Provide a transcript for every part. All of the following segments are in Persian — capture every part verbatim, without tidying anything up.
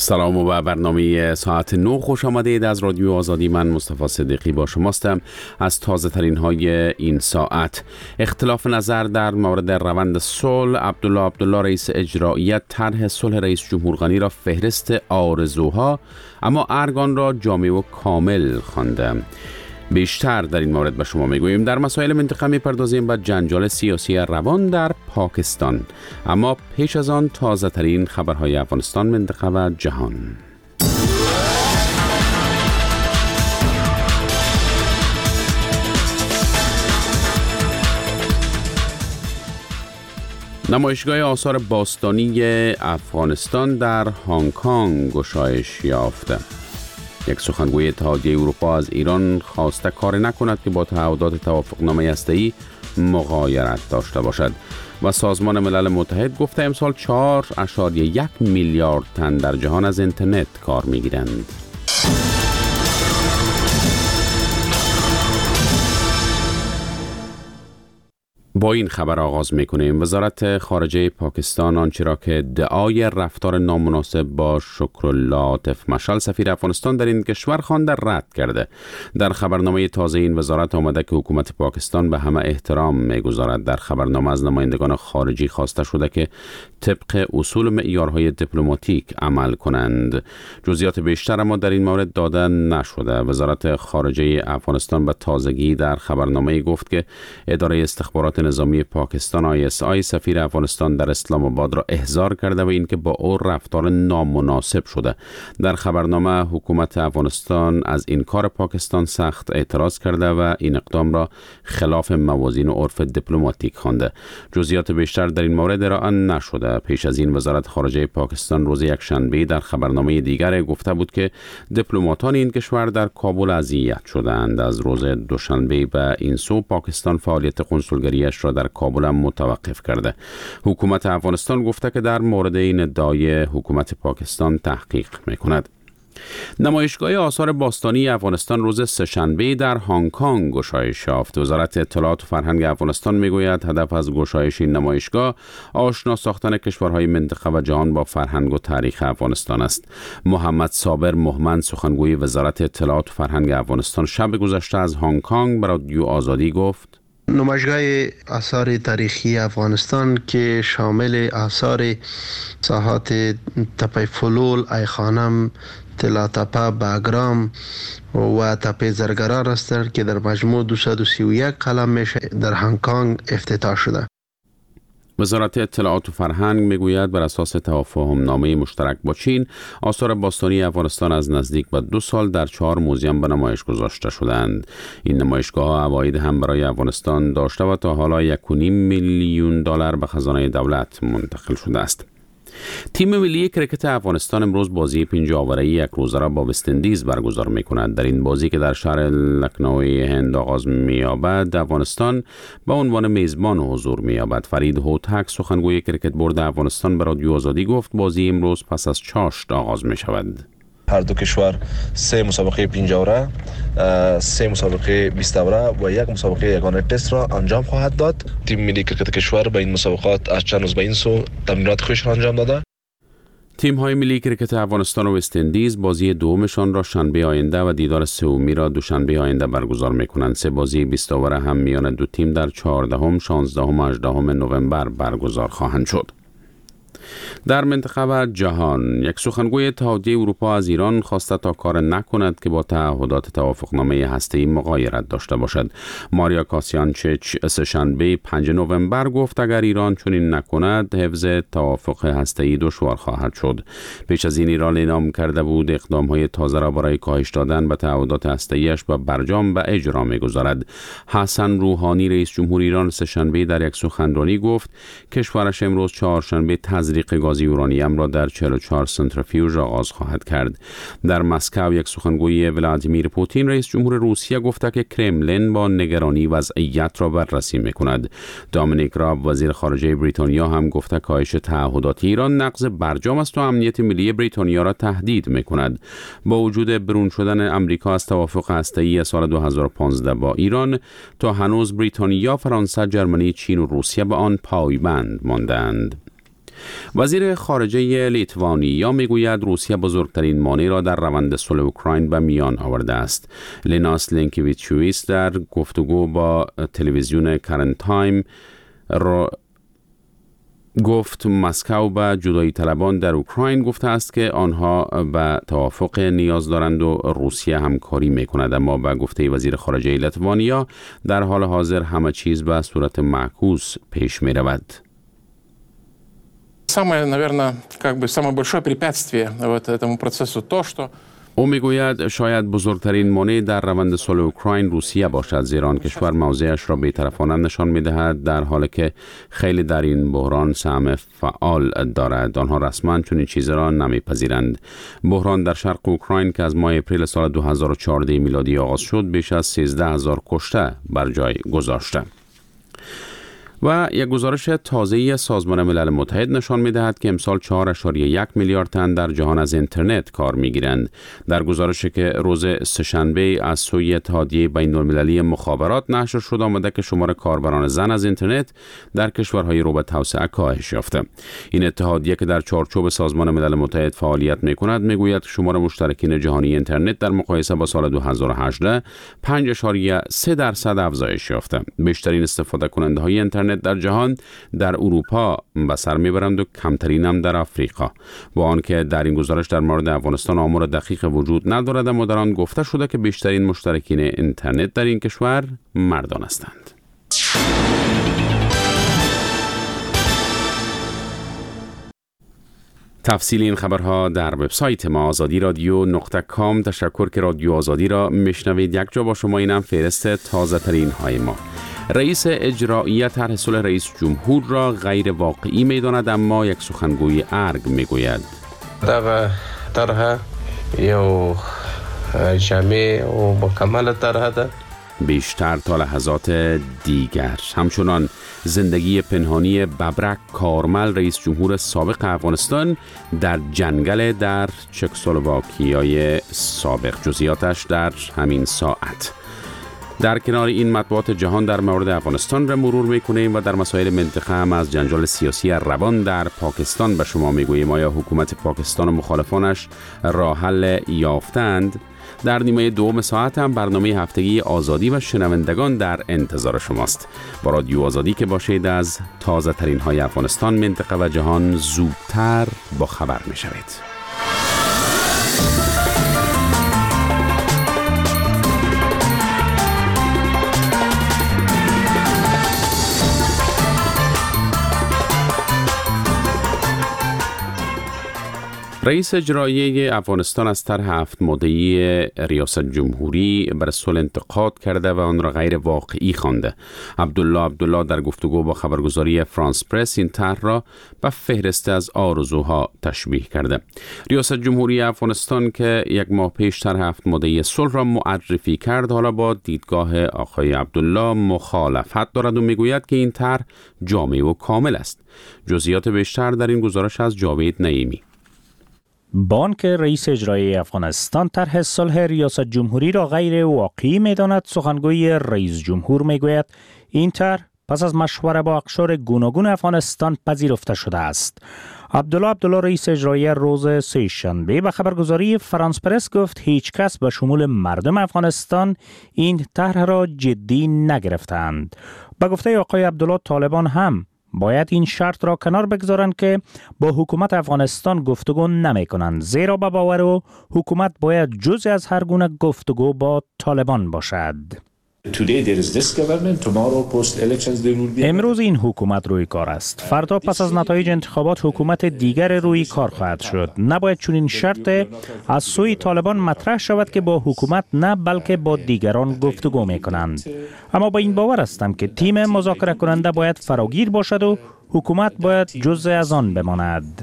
سلام و برنامه ساعت نو خوش آمدید. از رادیو آزادی من مصطفی صدیقی با شماستم. از تازه ترین های این ساعت: اختلاف نظر در مورد روند صلح. عبدالله عبدالله رئیس اجرایی طرح صلح رئیس جمهور غنی را فهرست آرزوها، اما ارگان را جامع و کامل خوانده. بیشتر در این مورد به شما میگوییم. در مسائل منطقه میپردازیم به جنجال سیاسی روان در پاکستان، اما پیش از آن تازه ترین خبرهای افغانستان، منطقه و جهان. نمایشگاه آثار باستانی افغانستان در هنگ کنگ گشایش یافته. یک سخنگوی اتحادیه اروپا از ایران خواسته کار نکند که با تعهدات توافقنامه هسته‌ای مغایرت داشته باشد و سازمان ملل متحد گفته امسال چهار و یک میلیارد تن در جهان از اینترنت کار می‌گیرند. با این خبر آغاز می‌کنیم. وزارت خارجه پاکستان آنچه را که دعای رفتار نامناسب با شکرالله عاطف مشعل سفیر افغانستان در این کشور خوانده رد کرده. در خبرنامه تازه این وزارت آمده که حکومت پاکستان به همه احترام می‌گذارد. در خبرنامه از نمایندگان خارجی خواسته شده که طبق اصول و معیارهای دیپلماتیک عمل کنند. جزئیات بیشتر اما در این مورد داده نشده. وزارت خارجه افغانستان به تازگی در خبرنامه گفت که اداره استخبارات نظامی پاکستان آی اس آی سفیر افغانستان در اسلام آباد را احضار کرده و اینکه با او رفتار نامناسب شده. در خبرنامه حکومت افغانستان از این کار پاکستان سخت اعتراض کرده و این اقدام را خلاف موازین و عرف دیپلماتیک خوانده. جزئیات بیشتر در این مورد ارائه نشده. پیش از این وزارت خارجه پاکستان روز یکشنبه در خبرنامه دیگر گفته بود که دیپلماتان این کشور در کابل اذیت شدند. از روز دوشنبه به این سو پاکستان فعالیت قنسولگری را در کابل متوقف کرده. حکومت افغانستان گفته که در مورد این ادعای حکومت پاکستان تحقیق میکند. نمایشگاه آثار باستانی افغانستان روز سه‌شنبه در هنگ کنگ گشایش یافت. وزارت اطلاعات و فرهنگ افغانستان میگوید هدف از گشایش این نمایشگاه آشنا ساختن کشورهای منطقه و جهان با فرهنگ و تاریخ افغانستان است. محمد صابر مهمند سخنگوی وزارت اطلاعات و فرهنگ افغانستان شب گذشته از هنگ کنگ به رادیو آزادی گفت: نمایشگاه آثار تاریخی افغانستان که شامل آثار ساحات تپه فلول، ایخانم، طلا تپه، باگرام و تپه زرگران است که در مجموع دویست و سی و یک قلم میشه در هنگ کنگ افتتاح شده. وزارت اطلاعات و فرهنگ میگوید بر اساس توافق نامه مشترک با چین، آثار باستانی افغانستان از نزدیک به دو سال در چهار موزیم به نمایش گذاشته شدند. این نمایشگاه عواید هم برای افغانستان داشته و تا حالا یک و نیم میلیون دلار به خزانه دولت منتقل شده است. تیم ملی کرکت افغانستان امروز بازی پنجاه اوره یک روزه را با وست اندیز برگزار می‌کند. در این بازی که در شهر لکنوی هند آغاز می‌یابد، افغانستان به عنوان میزبان حضور می‌یابد. فرید هوتک سخنگوی کرکت بورد افغانستان به رادیو آزادی گفت بازی امروز پس از چاشت آغاز می‌شود. هر دو کشور سه مسابقه پنجاه اوره، سه مسابقه بیست اوره و یک مسابقه یگانه تست را انجام خواهد داد. تیم ملی کرکت کشور به این مسابقات از چند روز به این سو تمرینات خوش را انجام داده. تیم های ملی کرکت افغانستان و وست اندیز بازی دومشان را شنبه آینده و دیدار سومی را دوشنبه آینده برگزار می‌کنند. سه بازی بیست اوره هم میان دو تیم در چهاردهم، شانزدهم و هجدهم نوامبر برگزار خواهند شد. در منطقه و جهان، یک سخنگوی اتحادیه اروپا از ایران خواسته تا کار نکند که با تعهدات توافقنامه هسته‌ای مغایرت داشته باشد. ماریا کاسیانچیچ سه‌شنبه پنجم نوامبر گفت اگر ایران چنین نکند حفظ توافق هسته‌ای دشوار خواهد شد. پیش از این ایران اعلام کرده بود اقدام‌های تازه را برای کاهش دادن به تعهدات هسته‌ای‌اش به برجام و اجرا می‌گذارد. حسن روحانی رئیس جمهور ایران سه‌شنبه در یک سخنرانی گفت کشورش امروز چهارشنبه تزریق گاز یورانیم را در چهل و چهار سنتریفیوژ آغاز خواهد کرد. در مسکو یک سخنگوی ولادیمیر پوتین رئیس جمهور روسیه گفته که کرملین با نگرانی وضعیت را بررسی می‌کند. دامینیک راب وزیر خارجه بریتانیا هم گفته کاهش تعهدات ایران نقض برجام است و امنیت ملی بریتانیا را تهدید می‌کند. با وجود برون شدن امریکا از توافق هسته‌ای سال دو هزار و پانزده با ایران، تا هنوز بریتانیا، فرانسه، ژرمنی، چین و روسیه به آن پایبند ماندند. وزیر خارجه لیتوانیا میگوید روسیه بزرگترین مانع را در روند صلح اوکراین به میان آورده است. لیناس لینکویچیوس در گفتگو با تلویزیون کرنت تایم را گفت مسکو به جدایی طلبان در اوکراین گفته است که آنها به توافق نیاز دارند و روسیه همکاری میکند، اما به گفته وزیر خارجه لیتوانیا در حال حاضر همه چیز به صورت معکوس پیش می رود. Самое, наверное, как бы самое большое препятствие вот этому процессу то, что او میگوید شاید بزرگترین مانع در روند صلح اوکراین روسیه باشد، زیرا آن کشور موضعش را بی‌طرفانه نشان می‌دهد در حالی که خیلی در این بحران سهم فعال دارد. آنها رسما چنین چیزی را نمی‌پذیرند. بحران در شرق اوکراین که از ماه اپریل سال دو هزار و چهارده میلادی آغاز شد بیش از سیزده هزار کشته بر جای گذاشته. و یک گزارش تازه‌ای سازمان ملل متحد نشان می‌دهد که امسال چهار ممیز یک میلیارد تن در جهان از اینترنت کار می‌گیرند. در گزارشی که روز سه‌شنبه از سوی اتحادیه بین‌المللی مخابرات نشر شد آمده که شمار کاربران زن از اینترنت در کشورهای رو به توسعه کاهش یافته. این اتحادیه که در چارچوب سازمان ملل متحد فعالیت می‌کند می‌گوید شمار مشترکین جهانی اینترنت در مقایسه با سال دو هزار و هجده پنج ممیز سه درصد افزایش یافته. بیشترین استفاده کننده‌های اینترنت در جهان در اروپا به سر میبرند و کمترین هم در آفریقا. با آنکه در این گزارش در مورد افغانستان آمار دقیق وجود ندارد، اما در آن گفته شده که بیشترین مشترکین اینترنت در این کشور مردان هستند. تفصیل این خبرها در وبسایت ما آزادی رادیو نقطه کام. تشکر که رادیو آزادی را میشنوید. یک جا با شما اینم فهرست تازه ترین های ما. رئیس اجرایی طرح صلح رئیس جمهور را غیر واقعی می‌داند، اما یک سخنگوی ارگ میگوید دغه طرح یو جامع و مکمل طرح ده. بیشتر تا لحظات دیگر. همچنان زندگی پنهانی ببرک کارمل رئیس جمهور سابق افغانستان در جنگل در چکسلواکیای سابق. جزئیاتش در همین ساعت. در کنار این مطبوعات جهان در مورد افغانستان را مرور میکنیم و در مسائل منطقه هم از جنجال سیاسی روان در پاکستان به شما میگوییم. آیا حکومت پاکستان و مخالفانش راه حل یافتند؟ در نیمه دوم ساعت هم برنامه هفتگی آزادی و شنوندگان در انتظار شماست. با رادیو آزادی که باشید از تازه ترین های افغانستان، منطقه و جهان زودتر با خبر میشوید. رئیس اجرایی افغانستان از طرح هفت ماده‌ای ریاست جمهوری بر صلح انتقاد کرده و آن را غیر واقعی خوانده. عبدالله عبدالله در گفتگو با خبرگزاری فرانس پرس این طرح را به فهرست از آرزوها تشبیه کرده. ریاست جمهوری افغانستان که یک ماه پیش طرح هفت ماده‌ای صلح را معرفی کرد، حالا با دیدگاه آقای عبدالله مخالفت دارد و میگوید که این طرح جامع و کامل است. جزئیات بیشتر در این گزارش از جاوید نعیمی. بانک رئیس اجرایی افغانستان طرح صلح ریاست جمهوری را غیر واقعی می‌داند. سخنگوی رئیس جمهور میگوید این طرح پس از مشوره با اقشار گوناگون افغانستان پذیرفته شده است. عبدالله عبدالله رئیس اجرایی روز سه‌شنبه به خبرگزاری فرانس پرس گفت هیچ کس به شمول مردم افغانستان این طرح را جدی نگرفتند. به گفته آقای عبدالله طالبان هم باید این شرط را کنار بگذارند که با حکومت افغانستان گفتگو نمی کنند، زیرا به باور او حکومت باید جزء از هر گونه گفتگو با طالبان باشد. امروز این حکومت روی کار است. فردا پس از نتایج انتخابات حکومت دیگر روی کار خواهد شد. نباید چون این شرط از سوی طالبان مطرح شود که با حکومت نه بلکه با دیگران گفتگو می کنند. اما با این باور هستم که تیم مذاکره کننده باید فراگیر باشد و حکومت باید جزء از آن بماند.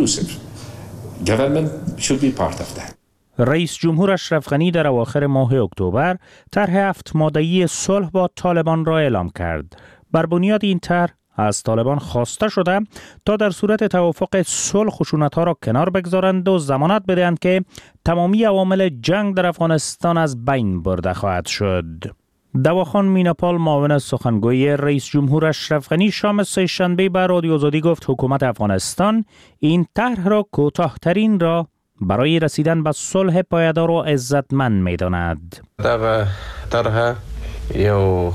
رئیس جمهور اشرف غنی در اواخر ماه اکتبر طرح هفت ماده‌ای صلح با طالبان را اعلام کرد. بر بنیاد این طرح از طالبان خواسته شده تا در صورت توافق صلح خشونت‌ها را کنار بگذارند و ضمانت بدهند که تمامی عوامل جنگ در افغانستان از بین برده خواهد شد. دواخان میناپال معاون سخنگوی رئیس جمهور اشرف غنی شام سه‌شنبه به رادیو آزادی گفت حکومت افغانستان این طرح را کوتاه‌ترین را برای رسیدن به صلح پایدار و عزتمند می‌داند. دغه طرح یو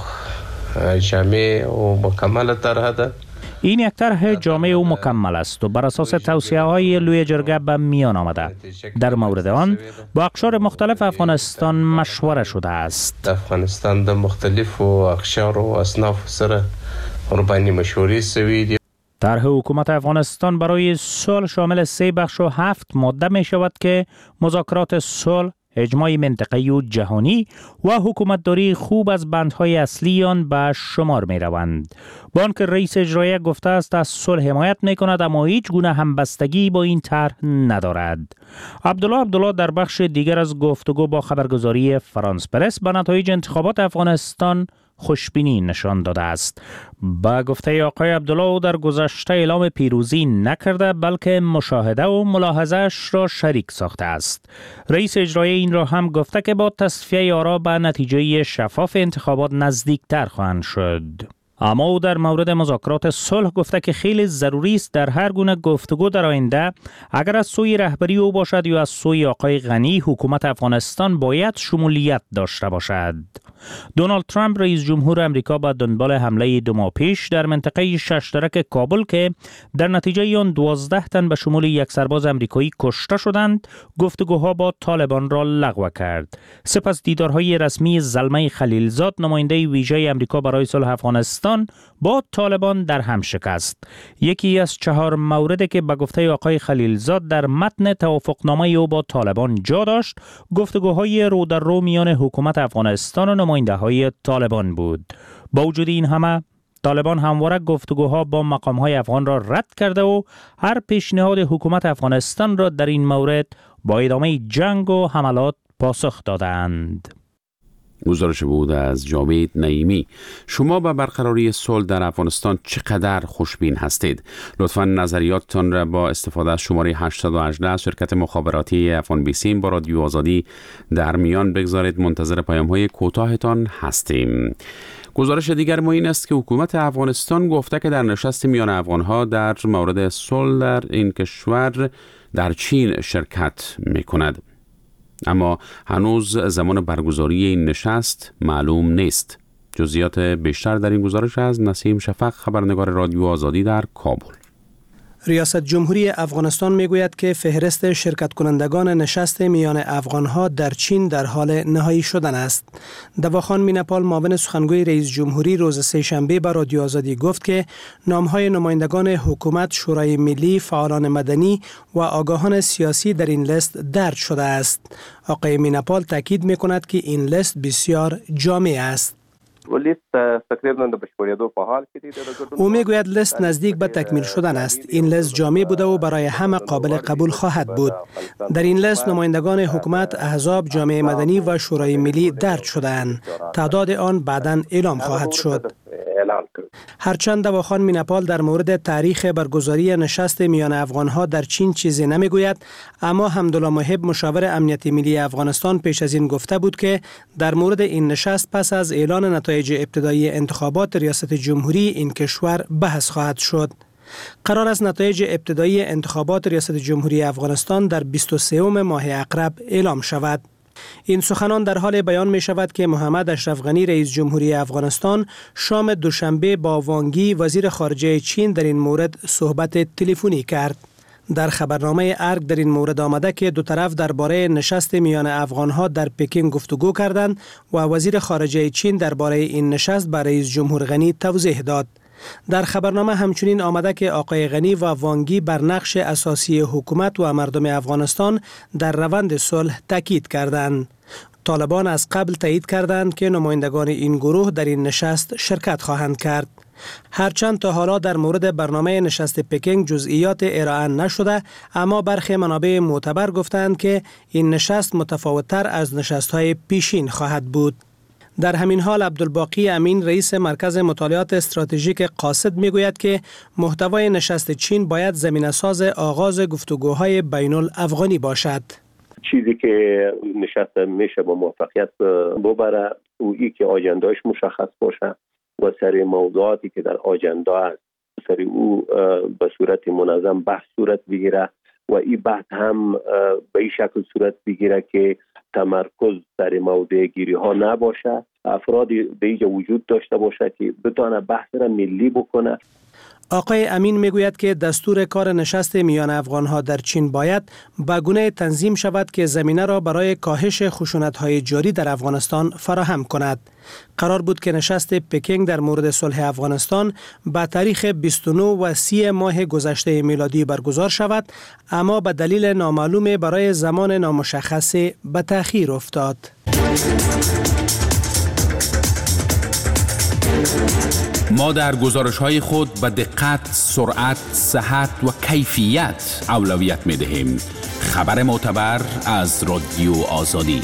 جامع و مکمل طرح ده. این یک طرح جامع و مکمل است و بر اساس توصیه‌های لوی جرگه به میان آمده. در مورد آن با اقشار مختلف افغانستان مشوره شده است. افغانستان د مختلف و اقشار و اصناف سره قربانی مشورې سوي. طرح حکومت افغانستان برای صلح شامل سه بخش و هفت ماده می شود که مذاکرات صلح، اجماع منطقه‌ای و جهانی و حکومتداری خوب از بندهای اصلی آن به شمار می روند. بانک رئیس اجرایی گفته است از صلح حمایت می کند اما هیچ گونه همبستگی با این طرح ندارد. عبدالله عبدالله در بخش دیگر از گفتگو با خبرگزاری فرانس پرس به نتایج انتخابات افغانستان خوشبینی نشان داده است. با گفته آقای عبدالله او در گذشته اعلام پیروزی نکرده بلکه مشاهده و ملاحظه‌اش را شریک ساخته است. رئیس اجرایی این را هم گفته که با تصفیه آرا به نتیجه شفاف انتخابات نزدیکتر خواهند شد. اما او در مورد مذاکرات صلح گفته که خیلی ضروری است در هر گونه گفتگو در آینده اگر از سوی رهبری او باشد یا از سوی آقای غنی حکومت افغانستان باید شمولیت داشته باشد. دونالد ترامپ رئیس جمهور امریکا با دنبال حمله دو ماه پیش در منطقه ششترک کابل که در نتیجه آن دوازده تن به شمول یک سرباز امریکایی کشته شدند، گفتگوها با طالبان را لغو کرد. سپس دیدارهای رسمی زلمه خلیلزاد نماینده ویژه امریکا برای صلح افغانستان با طالبان در هم شکست. یکی از چهار موردی که به گفته آقای خلیلزاد در متن توافقنامه او با طالبان جا داشت، گفتگوهای رو در رو میان حکومت افغانستان و نماینده های طالبان بود. با وجود این همه طالبان همواره گفتگوها با مقام‌های افغان را رد کرده و هر پیشنهاد حکومت افغانستان را در این مورد با ادامه جنگ و حملات پاسخ دادند. گزارش بود از جاوید نعیمی. شما به برقراری صلح در افغانستان چقدر خوشبین هستید؟ لطفاً نظریاتتان را با استفاده از شماره هشتصد و هجده شرکت مخابراتی افغان بیسیم با رادیو آزادی در میان بگذارید. منتظر پیام‌های کوتاهتان هستیم. گزارش دیگر ما این است که حکومت افغانستان گفته که در نشست میان افغان‌ها در مورد صلح در این کشور در چین شرکت می‌کند. اما هنوز زمان برگزاری این نشست معلوم نیست. جزئیات بیشتر در این گزارش از نسیم شفق، خبرنگار رادیو آزادی در کابل. ریاست جمهوری افغانستان میگوید که فهرست شرکت کنندگان نشست میان افغانها در چین در حال نهایی شدن است. دواخان میناپال معاون سخنگوی رئیس جمهوری روز سه‌شنبه به رادیو آزادی گفت که نامهای نمایندگان حکومت، شورای ملی، فعالان مدنی و آگاهان سیاسی در این لیست درج شده است. آقای میناپال تاکید میکند که این لیست بسیار جامع است. او میگوید لیست نزدیک به تکمیل شدن است. این لیست جامع بوده و برای همه قابل قبول خواهد بود. در این لیست نمایندگان حکومت، احزاب، جامعه مدنی و شورای ملی درج شده‌اند. تعداد آن بعداً اعلام خواهد شد. هرچند دواخان میناپال در مورد تاریخ برگزاری نشست میان افغانها در چین چیزی نمیگوید، اما حمدالله محب مشاور امنیت ملی افغانستان پیش از این گفته بود که در مورد این نشست پس از اعلان نتایج ابتدایی انتخابات ریاست جمهوری این کشور بحث خواهد شد. قرار است نتایج ابتدایی انتخابات ریاست جمهوری افغانستان در بیست و سوم ماه اقرب اعلام شود. این سخنان در حال بیان می شود که محمد اشرف غنی رئیس جمهوری افغانستان شام دوشنبه با وانگی وزیر خارجه چین در این مورد صحبت تلفنی کرد. در خبرنامه ارگ در این مورد آمده که دو طرف درباره نشست میان افغانها در پکین گفتگو کردند و وزیر خارجه چین درباره این نشست به رئیس جمهور غنی توضیح داد. در خبرنامه همچنین آمده که آقای غنی و وانگی بر نقش اساسی حکومت و مردم افغانستان در روند صلح تاکید کردند. طالبان از قبل تایید کردند که نمایندگان این گروه در این نشست شرکت خواهند کرد. هرچند تا حالا در مورد برنامه نشست پکینگ جزئیات ارائه نشده، اما برخی منابع معتبر گفتند که این نشست متفاوت‌تر از نشست‌های پیشین خواهد بود. در همین حال عبدالباقی امین رئیس مرکز مطالعات استراتژیک قاصد میگوید که محتوای نشست چین باید زمینه‌ساز آغاز گفتگوهای بین الافغانی باشد. چیزی که نشست میشه با موفقیت ببره او ای که آجندهش مشخص باشه و سری موضوعاتی که در آجنده است سری او به صورت منظم بحث صورت بگیره و این بحث هم به این شکل صورت بگیره که تمرکز سر موضوع گیری ها نباشه، افرادی به اینجا وجود داشته باشه که بتونه بحث را ملی بکنه. آقای امین میگوید که دستور کار نشست میان افغانها در چین باید به گونه تنظیم شود که زمینه را برای کاهش خشونت‌های جاری در افغانستان فراهم کند. قرار بود که نشست پکینگ در مورد صلح افغانستان به تاریخ بیست و نه و سی ماه گذشته میلادی برگزار شود، اما به دلیل نامعلوم برای زمان نامشخص به تأخیر افتاد. ما در گزارش‌های خود به دقت، سرعت، صحت و کیفیت اولویت می‌دهیم. خبر معتبر از رادیو آزادی.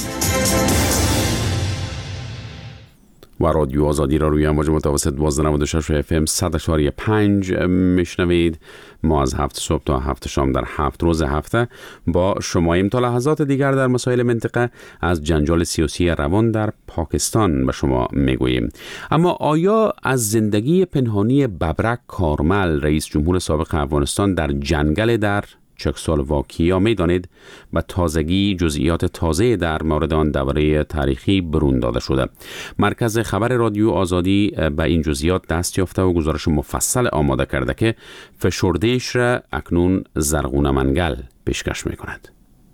و رادیو آزادی را روی امواج متوسط دوازده و نود و شش اف ام صد و پنج میشنوید. ما از هفت صبح تا هفت شام در هفت روز هفته با شماییم. تا لحظات دیگر در مسائل منطقه از جنجال سیاسی روان در پاکستان به شما میگوییم. اما آیا از زندگی پنهانی ببرک کارمل، رئیس جمهور سابق افغانستان در جنگل در چکسلواکیا میدانید؟ به تازگی جزئیات تازه در مورد آن دوره تاریخی برون داده شده. مرکز خبر رادیو آزادی به این جزئیات دست یافته و گزارش مفصل آماده کرده که فشردهش را اکنون زرغونه منگل پیشکش میکند.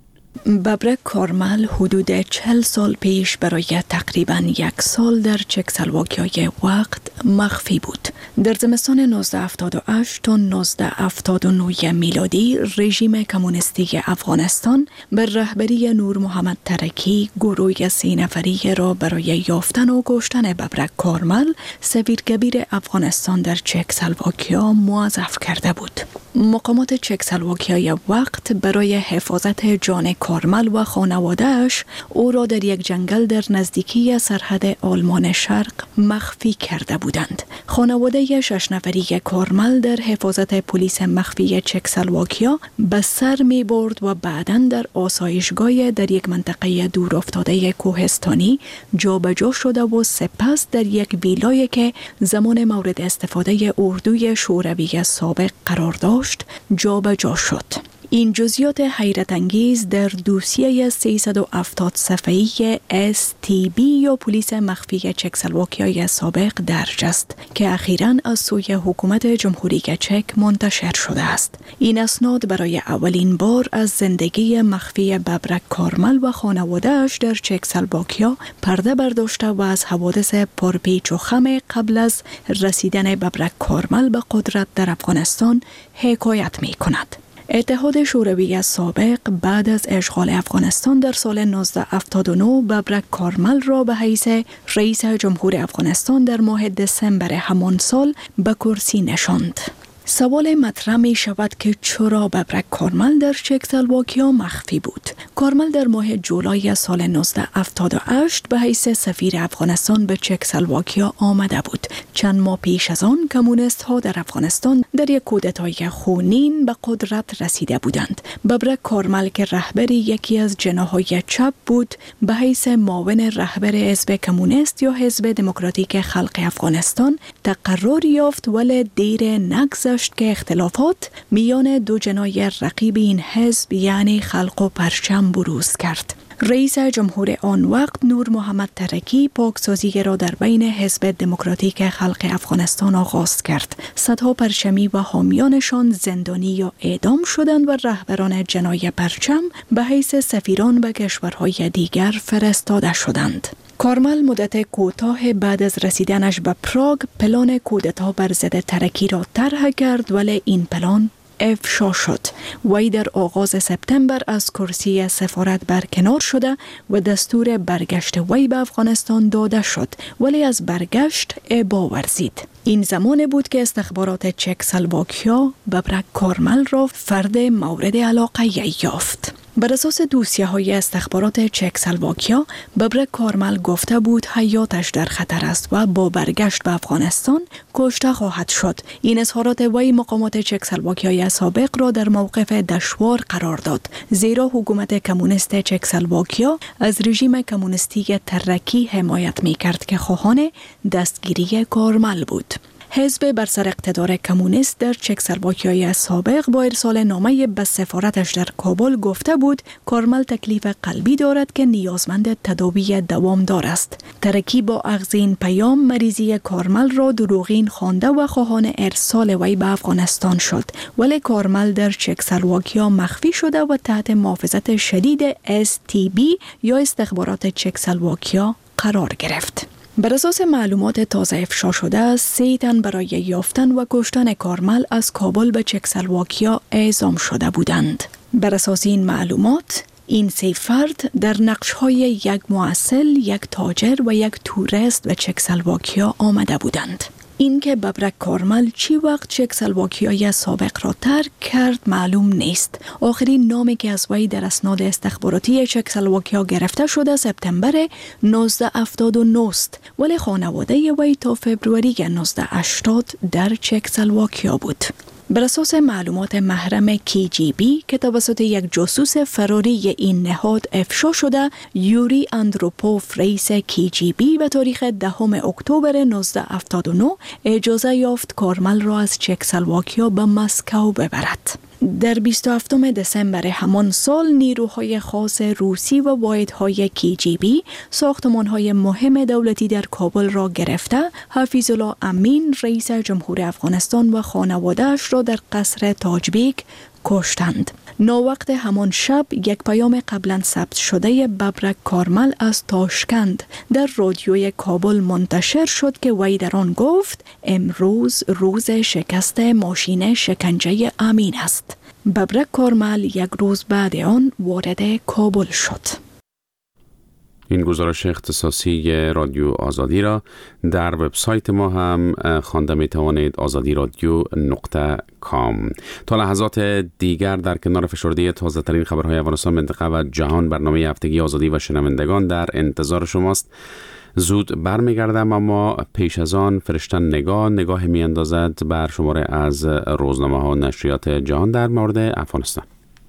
ببرک کارمل حدود چهل سال پیش برای تقریباً یک سال در چکسلواکیای وقت مخفی بود. در زمستان نوزده هفتاد و هشت تا نوزده هفتاد و نه میلادی رژیم کمونیستی افغانستان بر رهبری نور محمد ترکی گروه سی نفری را برای یافتن و کشتن ببرک کارمل سفیرکبیر افغانستان در چکسلواکیا موظف کرده بود. مقامات چکسلواکیای وقت برای حفاظت جان کارمل و خانواده‌اش او را در یک جنگل در نزدیکی سرحد آلمان شرق مخفی کرده بودند. خانواده شش نفری کارمل در حفاظت پلیس مخفی چکسلواکیا به سر می برد و بعداً در آسایشگاه در یک منطقه دور افتاده کوهستانی جابجا شده و سپس در یک ویلایی که زمان مورد استفاده اردوی شوروی سابق قرار داشت جابجا شد. این جزئیات حیرت انگیز در دوسیه سیصد و هفتاد صفحه‌ای اس تی بی یا پلیس مخفی چکسلواکیای سابق درج است که اخیراً از سوی حکومت جمهوری چک منتشر شده است. این اسناد برای اولین بار از زندگی مخفی ببرک کارمل و خانواده‌اش در چکسلواکیا پرده برداشته و از حوادث پرپیچ و خم قبل از رسیدن ببرک کارمل به قدرت در افغانستان حکایت می کند. اتحاد شوروی سابق بعد از اشغال افغانستان در سال نوزده هفتاد و نه ببرک کارمل را به حیث رئیس جمهور افغانستان در ماه دسامبر همان سال به کرسی نشاند. سوال مطرح می شود که چرا ببرک کارمل در چکسلواکیا مخفی بود؟ کارمل در ماه جولای سال نوزده هفتاد و هشت به حیث سفیر افغانستان به چکسلواکیا آمده بود. چند ماه پیش از آن کمونیست ها در افغانستان در یک کودتای خونین به قدرت رسیده بودند. ببرک کارمل که رهبر یکی از جناح‌های چپ بود به حیث معاون رهبر حزب کمونیست یا حزب دموکراتیک خلق افغانستان تقرر یافت، ولی دیر نگذشت که اختلافات میان دو جناح رقیب این حزب یعنی خلق و پرچم بروز کرد. رئیس جمهور آن وقت نور محمد ترکی پاکسازی را در بین حزب دموکراتیک خلق افغانستان آغاز کرد. صدها پرچمی و حامیانشان زندانی یا اعدام شدند و رهبران جناح پرچم به حیث سفیران به کشورهای دیگر فرستاده شدند. کارمل مدت کوتاه بعد از رسیدنش به پراگ پلان کودتا بر ضد ترکی را طرح کرد، ولی این پلان افشا شد. وی در آغاز سپتامبر از کرسی سفارت برکنار شده و دستور برگشت وی به افغانستان داده شد، ولی از برگشت ابا ورزید. این زمان بود که استخبارات چکسلواکیا ببرک کارمل را فرد مورد علاقه یافت. بر اساس دوسیه‌های استخبارات چکسلواکیا، ببرک کارمل گفته بود حیاتش در خطر است و با برگشت به افغانستان کشته خواهد شد. این اظهارات وی مقامات چکسلواکیای سابق را در موقف دشوار قرار داد، زیرا حکومت کمونیست چکسلواکیا از رژیم کمونیستی ترکی حمایت می‌کرد که خواهان دستگیری کارمل بود. حزب بر سر اقتدار کمونیست در چکسلواکیای سابق با ارسال نامه به سفارتش در کابل گفته بود کارمل تکلیف قلبی دارد که نیازمند تداوی دوامدار است. ترکی با اخذ این پیام مریضی کارمل را دروغین خوانده و خواهان ارسال وی به افغانستان شد، ولی کارمل در چکسلواکیا مخفی شده و تحت محافظت شدید اس تی بی یا استخبارات چکسلواکیا قرار گرفت. بر اساس معلومات تازه افشا شده، سه تن برای یافتن و کشتن کارمل از کابل به چکسلواکیا اعزام شده بودند. بر اساس این معلومات، این سه فرد در نقش‌های یک مؤصل، یک تاجر و یک توریست به چکسلواکیا آمده بودند. اینکه ببرک کارمل چی وقت چکسلواکیای سابق را ترک کرد معلوم نیست. آخرین نامی که از وی در اسناد استخباراتی چکسلواکیا گرفته شده سپتامبر نوزده هفتاد و نه است، ولی خانواده وی تا فبروری نوزده هشتاد در چکسلواکیا بود. بر اساس معلومات محرم کی جی بی که توسط یک جاسوس فراری این نهاد افشا شده، یوری اندروپوف رئیس کی جی بی به تاریخ دهم اکتبر نوزده هفتاد و نه اجازه یافت کارمل را از چکسلواکیا به مسکو ببرد. در بیست و هفتم دسامبر همان سال نیروهای خاص روسی و واحدهای کی جی بی ساختمان‌های مهم دولتی در کابل را گرفته، حفیظ الله امین رئیس جمهور افغانستان و خانواده‌اش را در قصر تاجبیک کشتند. ناوقت همان شب یک پیام قبلا ثبت شده ببرک کارمل از تاشکند در رادیوی کابل منتشر شد که وی در آن گفت امروز روز شکست ماشین شکنجه امین است. ببرک کارمل یک روز بعد آن وارد کابل شد. این گزارش اختصاصی رادیو آزادی را در وبسایت ما هم خوانده می توانید، آزادی رادیو نقطه کام. تا لحظات دیگر در کنار فشرده تازه ترین خبرهای افغانستان، منطقه و جهان، برنامه هفتگی آزادی و شنوندگان در انتظار شماست. زود برمیگردم، اما پیش از آن فرشتن نگاه نگاه می اندازد بر شماره از روزنامه ها و نشریات جهان در مورد افغانستان.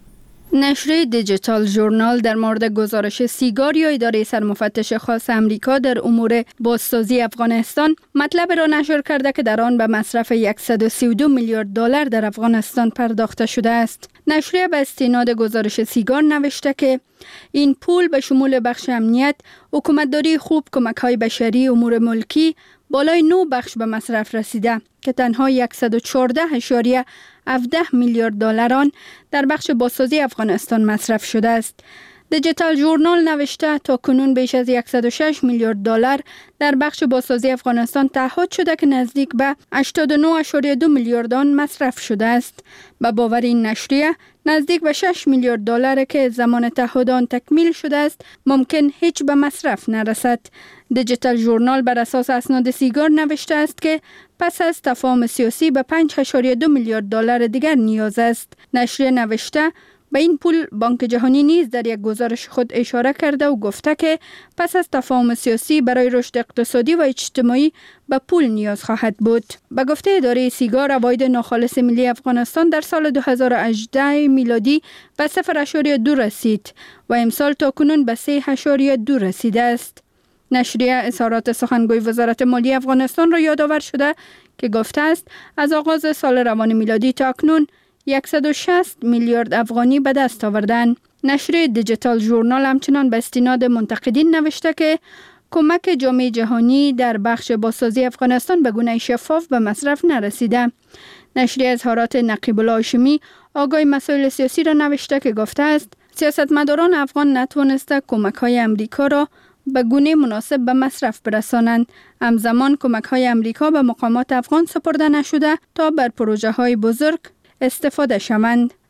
نشریه دیجیتال ژورنال در مورد گزارش سیگار یا اداره سرمفتش خاص امریکا در امور بازسازی افغانستان مطلب را نشر کرده که در آن به مصرف صد و سی و دو میلیارد دلار در افغانستان پرداخته شده است. نشریه به استناد گزارش سیگار نوشته که این پول به شمول بخش امنیت، حکومتداری خوب، کمک‌های بشری، امور ملکی، بالای نه بخش به مصرف رسیده که تنها صد و چهارده اشاریه هفده میلیارد دلار آن در بخش بازسازی افغانستان مصرف شده است. دیجیتال ژورنال نوشته تا کنون بیش از صد و شش میلیارد دلار در بخش بازسازی افغانستان تعهد شده که نزدیک به هشتاد و نه اشاریه دو میلیارد آن مصرف شده است. به باور این نشریه نزدیک به شش میلیارد دلار که زمان تعهد آن تکمیل شده است ممکن هیچ به مصرف نرسد. دیجیتال ژورنال بر اساس اسناد سیگار نوشته است که پس از تفاهم سیاسی به پنج اشاریه دو میلیارد دلار دیگر نیاز است. نشریه نوشته به این پول بانک جهانی نیز در یک گزارش خود اشاره کرده و گفته که پس از تفاهم سیاسی برای رشد اقتصادی و اجتماعی به پول نیاز خواهد بود. به گفته اداره سیگار، عواید ناخالص ملی افغانستان در سال دو هزار و هجده میلادی به صفر اشاریه دو رسید و امسال تا کنون به سه اشاریه دو رسیده است. نشریه اظهارات سخنگوی وزارت مالی افغانستان را یادآور شده که گفته است از آغاز سال روان میلادی تا اکنون صد و شصت میلیارد افغانی به دست آوردند. نشریه دیجیتال ژورنال همچنان به استناد منتقدین نوشته که کمک جامعه جهانی در بخش بازسازی افغانستان به گونه شفاف به مصرف نرسیده. نشریه اظهارات نقیب الله هاشمی، آگاه مسائل سیاسی را نوشته که گفته است سیاستمداران افغان نتوانسته کمک‌های امریکا را به گونه مناسب به مصرف برسانند. همزمان کمک‌های امریکا به مقامات افغان سپرده نشده تا بر پروژه‌های بزرگ استفاده شوند.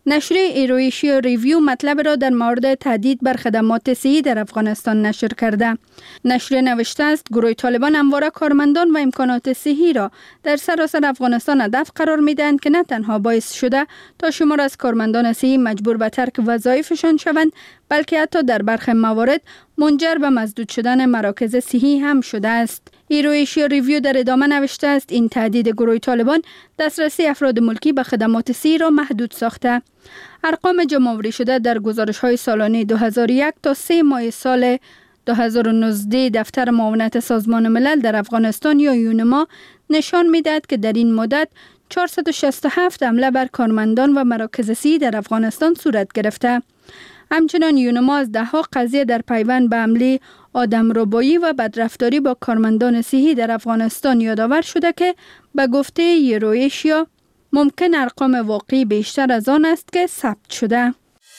نشریه ایرویشیا ریویو مطلب را در مورد تهدید بر خدمات صحی در افغانستان نشر کرده. نشریه نوشته است گروه طالبان همواره کارمندان و امکانات صحی را در سراسر افغانستان هدف قرار می‌دهند که نه تنها باعث شده تا شمار از کارمندان صحی مجبور به ترک وظایفشان شوند، بلکه حتی در برخی موارد منجر به مسدود شدن مراکز صحی هم شده است. ایرویشیا ریویو در ادامه نوشته است این تهدید گروه طالبان دسترسی افراد ملکی به خدمات صحی را محدود ساخته. ارقام جمع‌آوری شده در گزارش‌های سالانه دو هزار و یک تا سه ماه سال دو هزار و نوزده دفتر معاونت سازمان ملل در افغانستان یا یونما نشان می‌دهد که در این مدت چهارصد و شصت و هفت حمله بر کارمندان و مراکز صحی در افغانستان صورت گرفته. همچنان یونما از ده ها قضیه در پیوند به حمله آدمربایی و بدرفتاری با کارمندان صحی در افغانستان یادآور شده که به گفته ایرویشیا ممکن ارقام واقعی بیشتر از آن است که ثبت شده.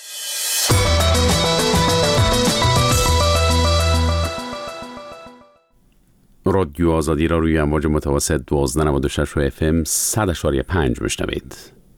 رادیو آزادی را روی امواج متوسط دوازده نود و شش و اف ام صد و پنج میشنوید.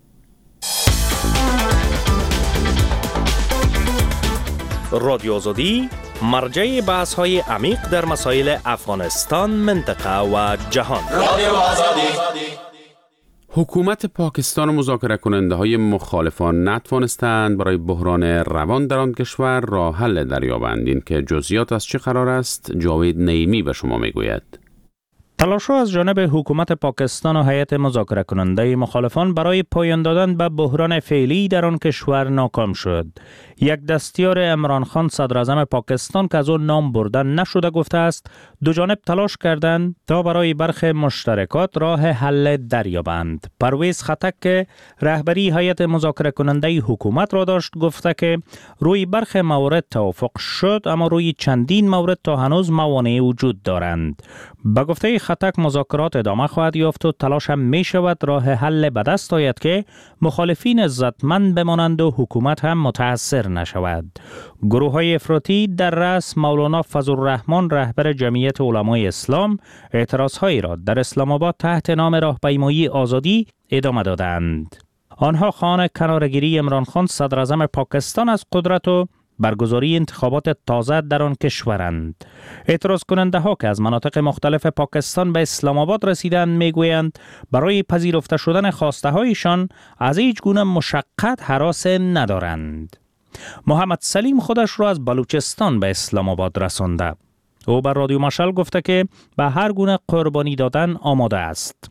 رادیو آزادی مرجع بحث های عمیق در مسائل افغانستان، منطقه و جهان. رادیو آزادی. حکومت پاکستان و مذاکره کننده های مخالفان نتوانستند برای بحران روان در آن کشور راه حل دریابند. این که جزئیات از چه قرار است جاوید نعیمی به شما میگوید. تلاش‌ها از جانب حکومت پاکستان و هیئت مذاکره کننده مخالفان برای پایان دادن به بحران فعلی در آن کشور ناکام شد. یک دستیار عمران خان صدر اعظم پاکستان که از آن نام بردن نشده گفته است دو جانب تلاش کردند تا برای برخی مشترکات راه حل دریابند. پرویز خطک که رهبری هیئت مذاکره کننده حکومت را داشت گفته که روی برخی موارد توافق شد، اما روی چندین مورد تا هنوز موانع وجود دارند. به گفته خطک مذاکرات ادامه خواهد یافت و تلاش هم می شود راه حل به دست آید که مخالفین عزتمند بمانند و حکومت هم متاثر نشود. گروه های افراطی در رأس مولانا فضل الرحمن رهبر جمعیت علمای اسلام اعتراض هایی را در اسلام آباد تحت نام راهپیمایی آزادی ادامه دادند. آنها خواهان کنارگیری عمران خان صدر اعظم پاکستان از قدرت و برگزاری انتخابات تازه در آن کشورند. اعتراض کننده ها که از مناطق مختلف پاکستان به اسلام آباد رسیدند میگویند برای پذیرفته شدن خواسته هایشان از هیچ گونه مشقت هراس ندارند. محمد سلیم خودش را از بلوچستان به اسلام آباد رسانده. او بر رادیو مشعل گفته که به هر گونه قربانی دادن آماده است.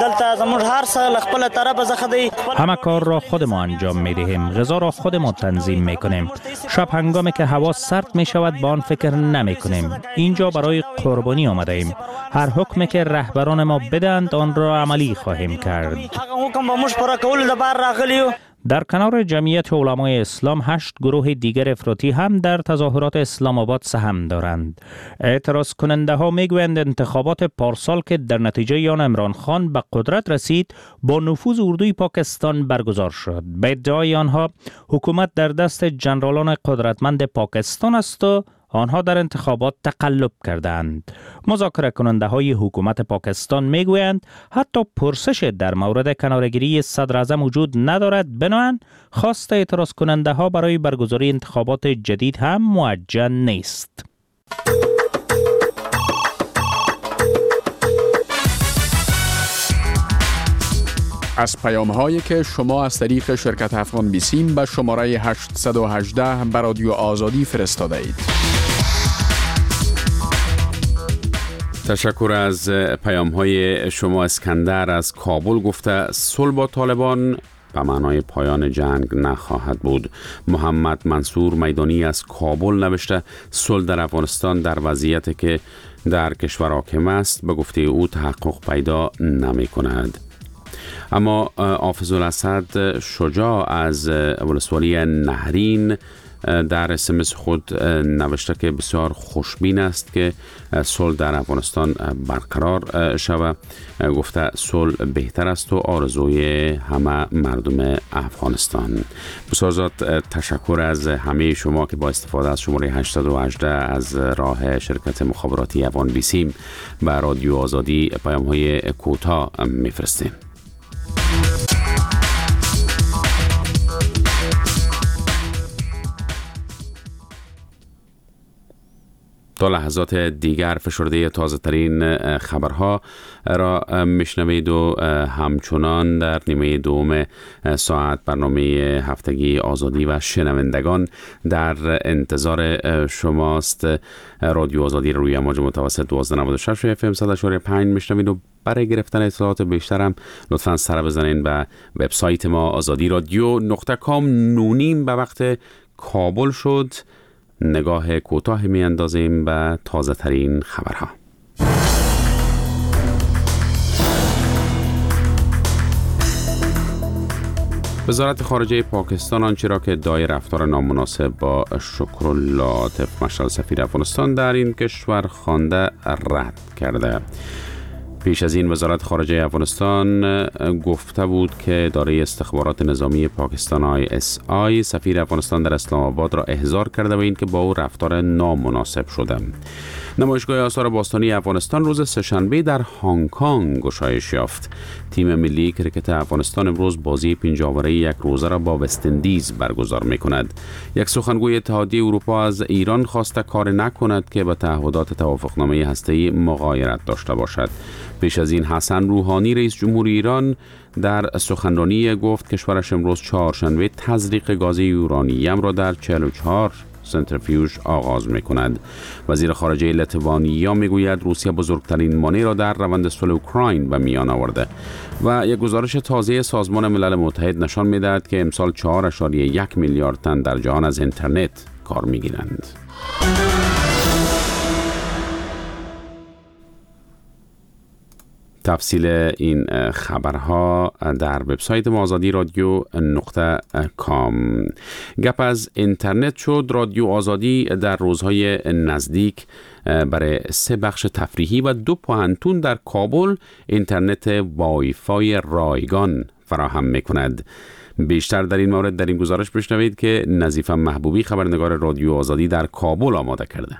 همه کار را خود ما انجام می دهیم، غذا را خود ما تنظیم می کنیم. شب هنگامی که هوا سرد می شود با آن فکر نمی کنیم. اینجا برای قربانی آمده ایم. هر حکمی که رهبران ما بدهند آن را عملی خواهیم کرد. در کنار جمعیت علمای اسلام هشت گروه دیگر افراطی هم در تظاهرات اسلام آباد سهم دارند. اعتراض کننده ها میگویند انتخابات پارسال که در نتیجه آن عمران خان به قدرت رسید با نفوذ اردوی پاکستان برگزار شد. به ادعای آنها حکومت در دست جنرالان قدرتمند پاکستان است و آنها در انتخابات تقلب کردند. مذاکره کننده های حکومت پاکستان میگویند حتی پرسش در مورد کنارگیری صدر اعظم وجود ندارد، بنابراین خواست اعتراض کننده ها برای برگزاری انتخابات جدید هم موجه نیست. از پیام هایی که شما از طریق شرکت افغان بیسیم به شماره هشت یک هشت به رادیو آزادی فرستاده اید. تشکر از پیام های شما. اسکندر از کابل گفته صلح با طالبان به معنای پایان جنگ نخواهد بود. محمد منصور میدانی از کابل نوشته صلح در افغانستان در وضعیتی که در کشور حاکم است به گفته او تحقق پیدا نمی کند. اما حافظ الاسد شجاع از ولسوالی نهرین در اسمس خود نوشته که بسیار خوشبین است که صلح در افغانستان برقرار شود. گفته صلح بهتر است و آرزوی همه مردم افغانستان. بسیار زیاد تشکر از همه شما که با استفاده از شماره هشت یک هشت از راه شرکت مخابراتی افغان بیسیم به رادیو آزادی پیام های کوتاه میفرستیم. تا لحظات دیگر فشرده تازه ترین خبرها را میشنوید و همچنان در نیمه دوم ساعت برنامه هفتگی آزادی و شنوندگان در انتظار شماست. رادیو آزادی روی امواج متوسط دوازده نود و شش اف ام صد و چهار پنج میشنوید و برای گرفتن اطلاعات بیشتر هم لطفاً سر بزنین به وبسایت ما آزادی رادیو نقطه کام. نونیم به وقت کابل شد. نگاه کوتاه می اندازیم به تازه ترین خبرها. وزارت خارجه پاکستان آنچه را که ادعای رفتار نامناسب با شکرالله عاطف مشعل سفیر افغانستان در این کشور خوانده رد کرده. پیش از این وزارت خارجه افغانستان گفته بود که اداره استخبارات نظامی پاکستان آی اس آی سفیر افغانستان در اسلام آباد را احضار کرده و اینکه با او رفتار نامناسب شده. نمایشگاه آثار باستانی افغانستان روز سه‌شنبه در هنگ کنگ گشایش یافت. تیم ملی کرکت افغانستان امروز بازی پنجاوره یک روزه را با وست اندیز برگزار می کند. یک سخنگوی اتحادیه اروپا از ایران خواسته کار نکند که به تعهدات توافقنامه هسته‌ای مغایرت داشته باشد. پیش از این حسن روحانی رئیس جمهور ایران در سخنرانی گفت کشورش امروز چهارشنبه تزریق گاز یورانیم را در چهل و چهار سنتریفیوژ آغاز می کند. وزیر خارجه لیتوانیا می گوید روسیه بزرگترین مانع را در روند صلح اوکراین به میان آورده و یک گزارش تازه سازمان ملل متحد نشان می دهد که امسال چهار اشاریه یک میلیارد تن در جهان از اینترنت کار می گیرند. تفصیل این خبرها در وبسایت ما آزادی رادیو نقطه کام. گپ از اینترنت شد. رادیو آزادی در روزهای نزدیک برای سه بخش تفریحی و دو پوهنتون در کابل اینترنت وای فای رایگان فراهم می‌کند. بیشتر در این مورد در این گزارش بشنوید که نظیفه محبوبی خبرنگار رادیو آزادی در کابل آماده کرده.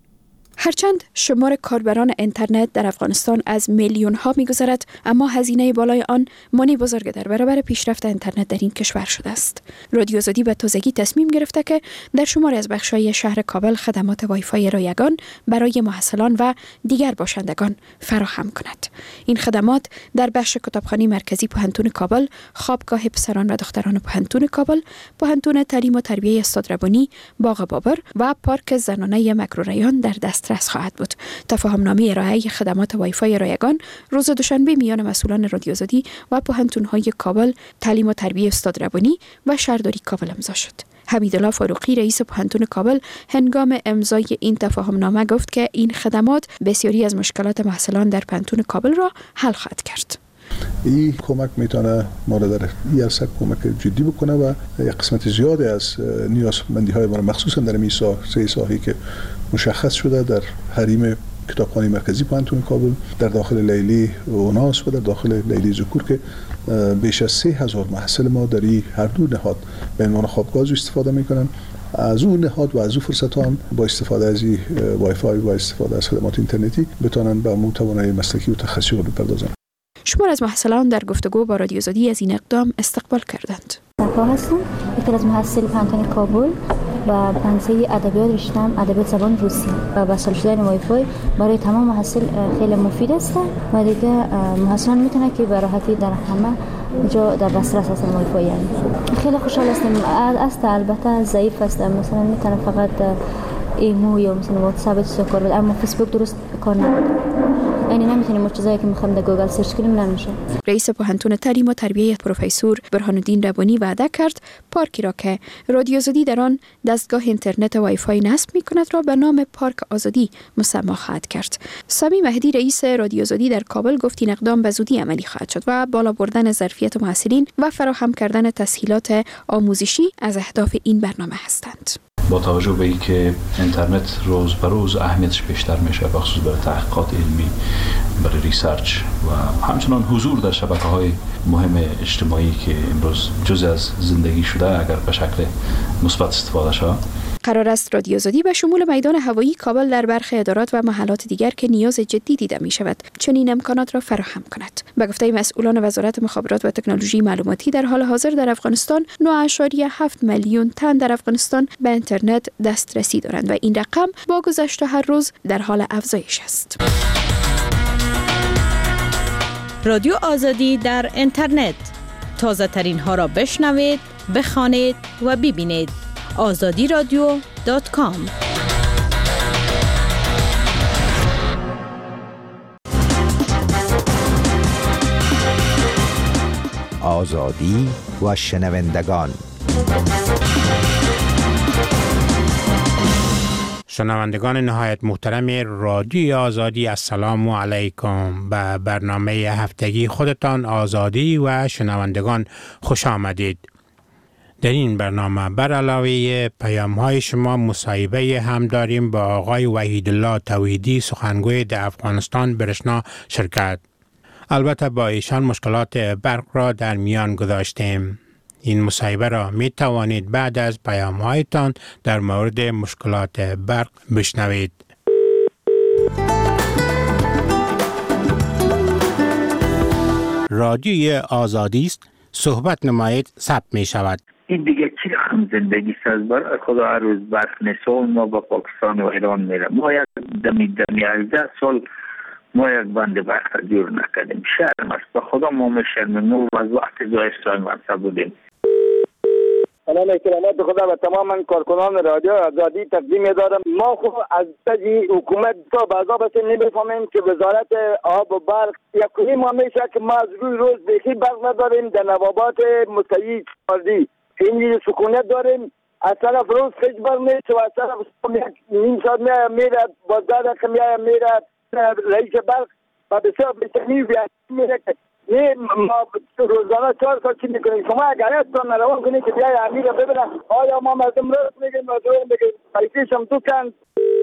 هرچند شمار کاربران اینترنت در افغانستان از میلیون ها می‌گذرد، اما هزینه بالای آن مانع بزرگ در برابر پیشرفت اینترنت در این کشور شده است. رادیو آزادی به تازگی تصمیم گرفته که در شماری از بخش‌های شهر کابل خدمات وای فای رایگان برای محصلان و دیگر باشندگان فراهم کند. این خدمات در بخش کتابخانه مرکزی پوهنتون کابل، خوابگاه پسران و دختران پوهنتون کابل، پوهنتون تعلیم و تربیت استاد ربانی، باغ بابر و پارک زنانه مکروریان در دسترس خواهد بود. تفاهمنامه ارائه خدمات وای فای رایگان روز دوشنبه میان مسئولان رادیو آزادی و پوهنتون‌های کابل، تعلیم و تربیت استاد ربانی و شهرداری کابل امضا شد. حمیدالله فاروقی رئیس پوهنتون کابل هنگام امضای این تفاهمنامه گفت که این خدمات بسیاری از مشکلات محصلان در پوهنتون کابل را حل خواهد کرد. این کمک میتونه ما را در این عرصه کمک جدی بکنه و یک قسمت زیادی از نیازمندی های ما مخصوصا در این سه ساحه‌ای که مشخص شده در حریم کتابخانه مرکزی پوهنتون کابل، در داخل لیلی اوناس و در داخل لیلی ذکور که بیش از سه هزار محصل ما در این هر دو نهاد به عنوان خوابگاه استفاده میکنن. از اون نهاد و از اون فرصت هم با استفاده از وای فای و استفاده از خدمات اینترنتی بتونن به امور توانایی مسلکی و تخصصی بپردازن. شمار از محصلان در گفتگو با رادیو آزادی از این اقدام استقبال کردند. صفا هستم، یکی از محصل پوهنتون کابل و پانسه ادبیات رشتم ادبیات زبان روسی و وصل شدن وای فای برای تمام محصل خیلی مفید است و دیگه محصلان میتونه که به راحتی در همه جا در دسترس هستن وای فای. یعنی خیلی خوشحال هستم. است البته ضعیف هستم، مثلا میتونه فقط ایمو یا مثلا واتساپ استفاده کنه، اما فیسبوک درست کار نمیکنه. یعنی نمیتونیم چیزایی که میخوام در گوگل سرچ کنیم نمیشه. رئیس پوهنتون تعلیم و تربیت پروفسور برهان الدین ربانی وعده کرد پارکی را که رادیو آزادی در آن دستگاه اینترنت وای فای نصب میکند را به نام پارک آزادی مسما خواهد کرد. سامی مهدی رئیس رادیو آزادی در کابل گفت این اقدام به زودی عملی خواهد شد و بالا بردن ظرفیت محصلین و فراهم کردن تسهیلات آموزشی از اهداف این برنامه هستند. با توجه به اینکه اینترنت روز به روز اهمیتش بیشتر میشه، بخصوص برای تحقیقات علمی، برای ریسرچ و همچنان حضور در شبکه‌های مهم اجتماعی که امروز جزء از زندگی شده اگر به شکل مثبت استفاده شه. قرار است رادیو آزادی به شمول میدان هوایی کابل در برخی ادارات و محلات دیگر که نیاز جدی دیده می شود چنین امکانات را فراهم کند. به گفته مسئولان وزارت مخابرات و تکنولوژی معلوماتی در حال حاضر در افغانستان نه اشاریه هفت میلیون تن در افغانستان به اینترنت دسترسی دارند و این رقم با گذشت هر روز در حال افزایش است. رادیو آزادی در اینترنت، تازه ترین ها را بشنوید، بخوانید و ببینید. آزادی رادیو دات کام. آزادی و شنوندگان. شنوندگان نهایت محترم رادیو آزادی، السلام علیکم. به برنامه هفتگی خودتان آزادی و شنوندگان خوش آمدید. در این برنامه بر علاوه پیام های شما مصاحبه هم داریم با آقای وحیدالله توحیدی، سخنگوی در افغانستان برشنا شرکت. البته با ایشان مشکلات برق را در میان گذاشتیم. این مصاحبه را می توانید بعد از پیام هایتان در مورد مشکلات برق بشنوید. رادیوی آزادی است، صحبت نمایید، ثبت می شود. این دیگه چی رقم زندگی ساز بر خدا هر روز برق نسون ما با پاکستان و ایران میره. ما یک دمی دمی هجده سال ما یک بند برق جور نکردیم. شرم است، به خدا ما میشرمیم. ما از وقت دو اسرائیل منصب بودیم. سلام اکرامات خدا و تمام کارکنان رادیو آزادی تقدیم دارم. ما خب از تجی حکومت تا بعضا بس نمیفهمیم که وزارت آب و برق یک کنیم ما میشه که ما از روی روز بیخی برق نداریم. در نوابات مستعی چاردی این سکونت داریم. از طرف روز خیلی برق میشه و از طرف نیم ساعت میره بازدار کمیه میره رئیس برق و بسیار بسیار میره که نه ما روزانه چهار سال چی میکنیم. شما اگر اتون نروان کنید که بیای امیر رو ببینن آیا ما مردم راست میگیم مردم میگیم پیسیش هم تو کن.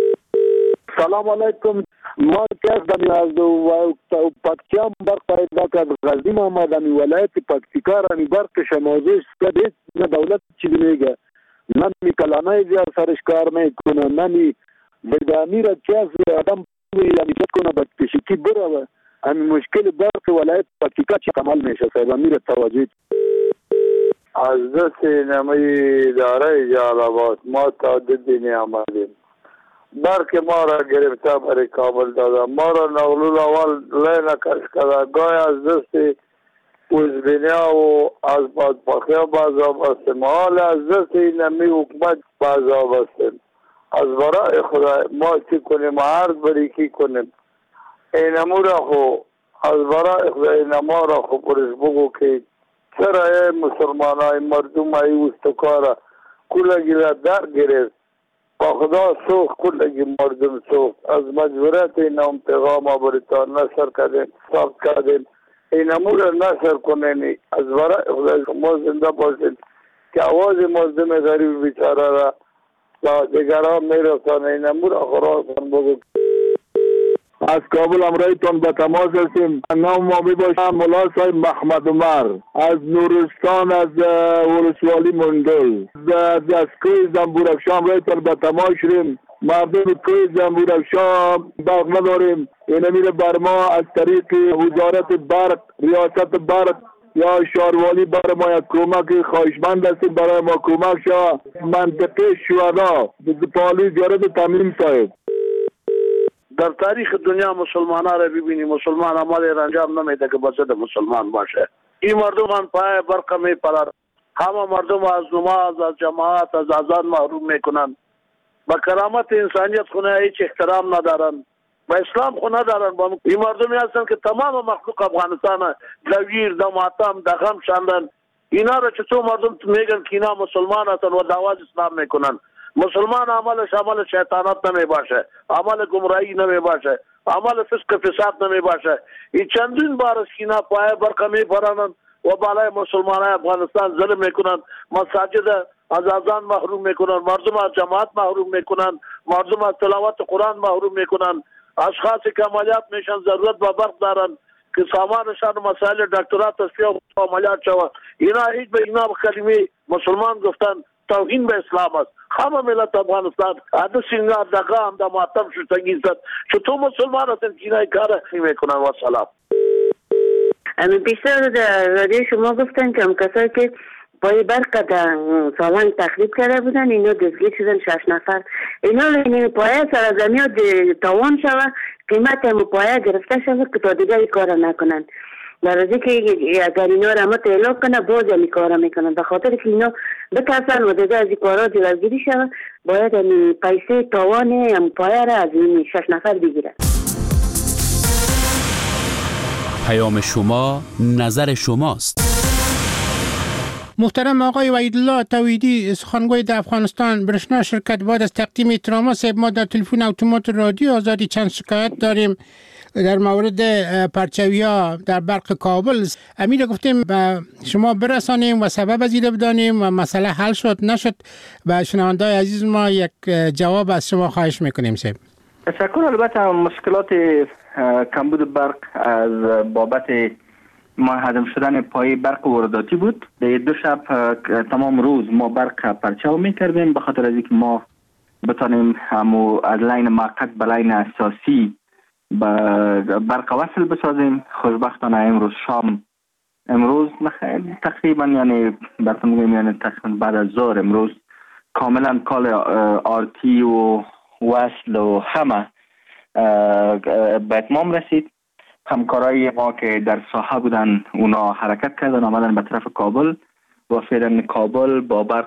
سلام علیکم. ما کس دمی از دو پاکتیا برق پیدا کرد. غزی محمد دمی ولایت پاکتیکا رمی برق شمازوش کرد. نه دولت چیزی میگه، نه می کلانای زیاد سرش کار میکنه، نه می به امیر کس آدم میگه کنه با کشیکی بره. همین مشکل برق ولایت پاکتیکا چی کمال میشه صاحب امیر توجه. از دست نمی داره جالبات ما تا دینی آمدیم. برق ما را گرفته برای کابل داده. ما را نغلول اول لینا کش کرده. گای از دست اوزبینیا و از بادپاخیا بازا بستیم. حال از دست نمی حکومت بازا بستیم. از برای خدا ما چی کنیم عرض بری کی کنیم. اینمو را خو از برای خدا اینما را خو پرش بگو که چرا ای مسلمان های مردم های استکارا کلگی را در گرفت با خدا سوخ کلگی مردم سوخ. از مجبورت این هم پیغام آبریتان نشر کردیم ثابت کردیم. اینمو را نشر کنینی از برای خدا ما زنده باشید که آواز مردم غریب بیچاره را با دیگران میرسانه. اینمو را خراسان بگو. از کابل امرایتان به تماس هستیم. نام ما می باشم ملا صاحب محمد عمر از نورستان از ولسوالی مندل. از از کوی زنبورافشان امرایتان به تماس شدیم. مردم کوی زنبورافشان برق نداریم. این میره بر ما از طریق وزارت برق، ریاست برق یا شاروالی برای ما یک کمک خواهشمند هستیم برای ما کمک شود. منطقه شهدا پالوی زیارت تمیم صاحب. در تاریخ دنیا مسلمان ها را ببینی مسلمان عمل انجام نمیده که بسد مسلمان باشه. این مردم هم پای برق می پرد. همه مردم از نماز از جماعت از اذان محروم میکنن. با کرامت انسانیت خونه هیچ احترام ندارن. با اسلام خونه ندارن. با این مردمی هستن که تمام مخلوق افغانستان دویر د ماتم د غم شاندن. اینا را چطور مردم میگن که اینا مسلمان هستن و دعوت اسلام میکنن. مسلمان عملش عمل شیطانت نمی باشه، عمل گمراهی نمی باشه، عمل فسق فساد نمی باشه. این چندین بار است که اینا پای برق می پرانند و بالای مسلمان افغانستان ظلم میکنن. مساجد از اذان محروم میکنن، مردم از جماعت محروم میکنن، مردم از تلاوت قرآن محروم میکنن. اشخاصی که عملیات میشن ضرورت به برق دارن که سامانشان مسائل دکترات تصفیه و عملیات شود. اینا هیچ به اینا کلمه مسلمان گفتن توهین به اسلام است. همه ملت افغانستان عدو سینگار دقا هم در ماتم شدگی زد چطور مسلمان هستن که اینای کار میکنن. و سلام. امی بیشتر در رادیو شما گفتن که هم کسایی که پای برق در سالان تخریب کرده بودن اینا دستگیر شدن شش نفر. اینا این پایه سرزمین تاوان شود قیمت هم پایه گرفته شود که تا دیگه ای کار نکنن. در روزی که اگر اینا را مت اعلام کنه باز این کارا میکنن به خاطر که اینا بترسن و دیگه از این کارا جلوگیری شود باید این پیسه تاوان هم پایه را از این شش نفر بگیرن. پیام شما نظر شماست. محترم آقای وحیدالله توحیدی سخنگوی در افغانستان برشنا شرکت بعد از تقدیم احترامات صاحب ما در تلفن اتومات رادیو آزادی چند شکایت داریم در مورد پرچوی ها در برق کابل. امیر گفتیم به شما برسانیم و سبب از ایده بدانیم و مسئله حل شد نشد. و شنونده‌های عزیز ما یک جواب از شما خواهش میکنیم صاحب. تشکر. البته مشکلات کمبود برق از بابت منهدم شدن پای برق وارداتی بود. در دو شب تمام روز ما برق پرچاو میکردیم به خاطر از اینکه ما بتانیم همو از لین موقت به لین اساسی برق وصل بسازیم. خوشبختانه امروز شام امروز تقریبا یعنی براتون میگم یعنی تقریبا بعد از ظهر امروز کاملا کال آرتی و وصل و همه به اتمام رسید. همکارای ما که در ساحه بودن اونا حرکت کردن آمدن به طرف کابل و فعلا کابل با برق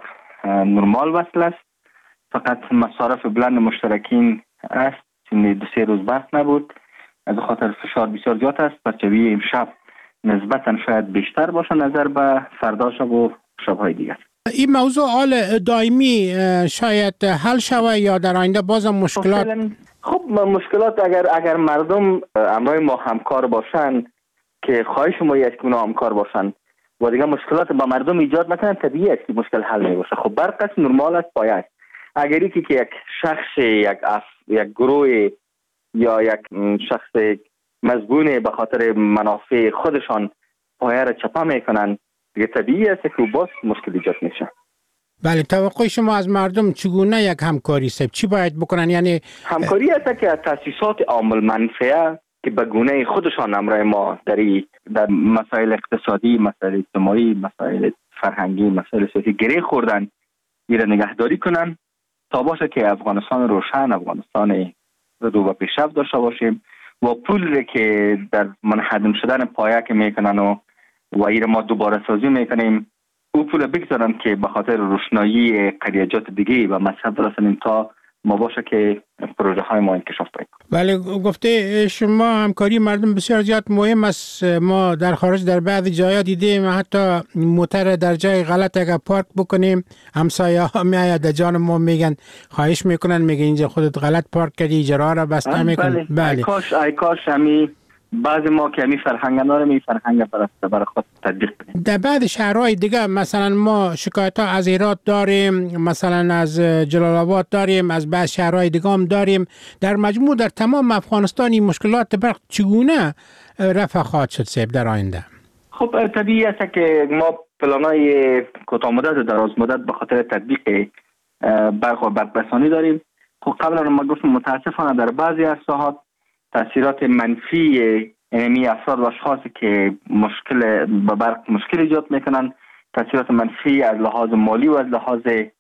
نرمال وصل است. فقط مصارف بلند مشترکین است. این دو سه روز برق نبود از خاطر فشار بسیار زیاد است. پرچوی امشب نسبتا شاید بیشتر باشه نظر به فردا شب و شب‌های دیگر. این موضوع حال دائمی شاید حل شود یا در آینده باز مشکلات؟ خب مشکلات اگر اگر مردم همراه ما همکار باشن که خواهش ما است که اونا همکار باشن و دیگه مشکلات با مردم ایجاد نکنن طبیعی است که مشکل حل نمیشه. خب برق است نرمال است پایه است. اگر یکی که یک شخص یک اف یک گروه یا یک شخص مزبون به خاطر منافع خودشان پایه را چپا میکنن دیگه طبیعی است که باز مشکل ایجاد میشه. بله توقع شما از مردم چگونه یک همکاری سب چی باید بکنن؟ یعنی همکاری است که تاسیسات عامل منفعه که به گونه خودشان همراه ما در در مسائل اقتصادی، مسائل اجتماعی، مسائل فرهنگی، مسائل سیاسی گره خوردن ایره نگهداری کنن تا باشه که افغانستان روشن، افغانستان رو به پیشرفت داشته باشیم و پول که در منهدم شدن پایه که میکنن و و ایره ما دوباره سازی میکنیم او پول بگذارن که به خاطر روشنایی قریجات دیگه و مصرف برسنیم تا ما باشه که پروژه های ما انکشاف پیدا کنه. بله گفته شما همکاری مردم بسیار زیاد مهم است. ما در خارج در بعضی جاها دیدیم حتی موتر در جای غلط اگر پارک بکنیم همسایه ها میآید جان ما میگن خواهش میکنن میگن اینجا خودت غلط پارک کردی اجاره را بسته میکن. بله, بله. ای کاش ای کاش همی بعضی ما که همی فرهنگ نداریم این فرهنگ برسته برای خود تطبیق کنیم. در بعض شهرهای دیگه مثلا ما شکایت ها از هرات داریم، مثلا از جلال آباد داریم، از بعض شهرهای دیگه هم داریم. در مجموع در تمام افغانستان این مشکلات برق چگونه رفع خواهد شد سیب در آینده؟ خب طبیعی است که ما پلانای کوتاه مدت و دراز مدت به خاطر تطبیق برق و برقرسانی داریم. خب قبلا ما گفتم متاسفانه در بعضی از ساحات تاثیرات منفی اینمی افراد و اشخاصی که مشکل با برق مشکل ایجاد میکنن، تاثیرات منفی از لحاظ مالی و از لحاظ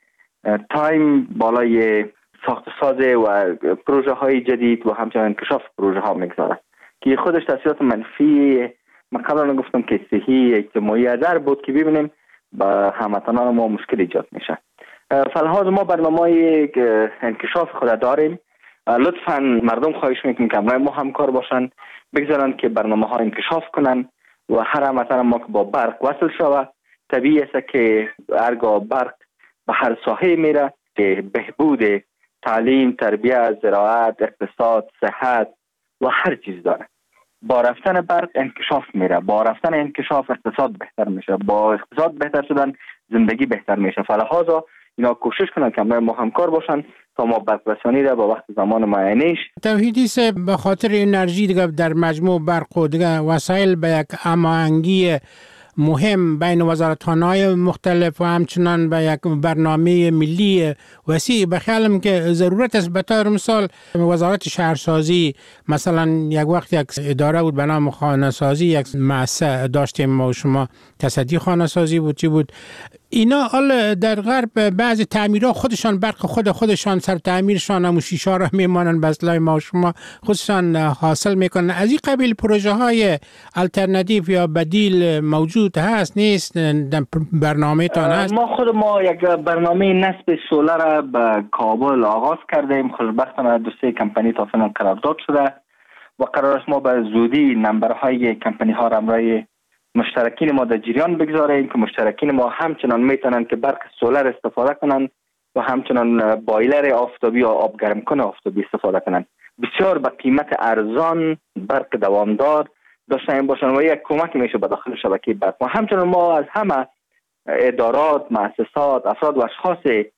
تایم بالای ساخت ساز و پروژه های جدید و همچنین انکشاف پروژه ها میگذاره که خودش تاثیرات منفی من قبلا گفتم که صحی اجتماعی ازر بود که ببینیم با هموطنان ما مشکل ایجاد میشه. فلحاظ ما برنامه انکشاف خود داریم. لطفاً مردم خواهش میکنم که همراه ما همکار باشن، بگذارن که برنامه ها انکشاف کنن و هر هموطن ما که با برق وصل شود طبیعی است که هرگاه برق به هر ساحه میره که بهبود تعلیم، تربیت، زراعت، اقتصاد، صحت و هر چیز داره. با رفتن برق انکشاف میره، با رفتن انکشاف اقتصاد بهتر میشه، با اقتصاد بهتر شدن زندگی بهتر میشه. فلحاظا اینا کوشش کنن که ما همکار باشن تا ما برقرسانی را با وقت زمان معینش. توحیدی سه به خاطر انرژی دیگه در مجموع برق و دیگه وسایل به یک هماهنگی مهم بین وزارتخانه‌های مختلف و همچنان به یک برنامه ملی وسیع بخیالم که ضرورت است. به طور مثال وزارت شهرسازی مثلا یک وقت یک اداره بود به نام خانه سازی، یک مؤسسه داشتیم ما و شما، تصدی خانه سازی بود چی بود. اینا حال در غرب بعضی تعمیرها خودشان برق خود خودشان سر تعمیرشان هم شیشه را میمانن به اصطلاح ما و شما خودشان حاصل میکنن. از این قبیل پروژه های الटरनेटिव یا بدیل موجود هست نیست در برنامه تان هست؟ ما خود ما یک برنامه نصب سولر به کابل آغاز کردیم. خوشبختانه دو سه کمپانی تا فعلا قرارداد شده و قرار است ما به زودی نمبرهای کمپانی ها را برای مشترکین ما در جریان بگذاریم که مشترکین ما همچنان میتونن که برق سولر استفاده کنن و همچنان بایلر آفتابی یا آب گرم کنه آفتابی استفاده کنن. بسیار به قیمت ارزان برق دوامدار داشته باشن و یک کمک میشه به داخل شبکه برق. و همچنان ما از همه ادارات، مؤسسات، افراد و اشخاص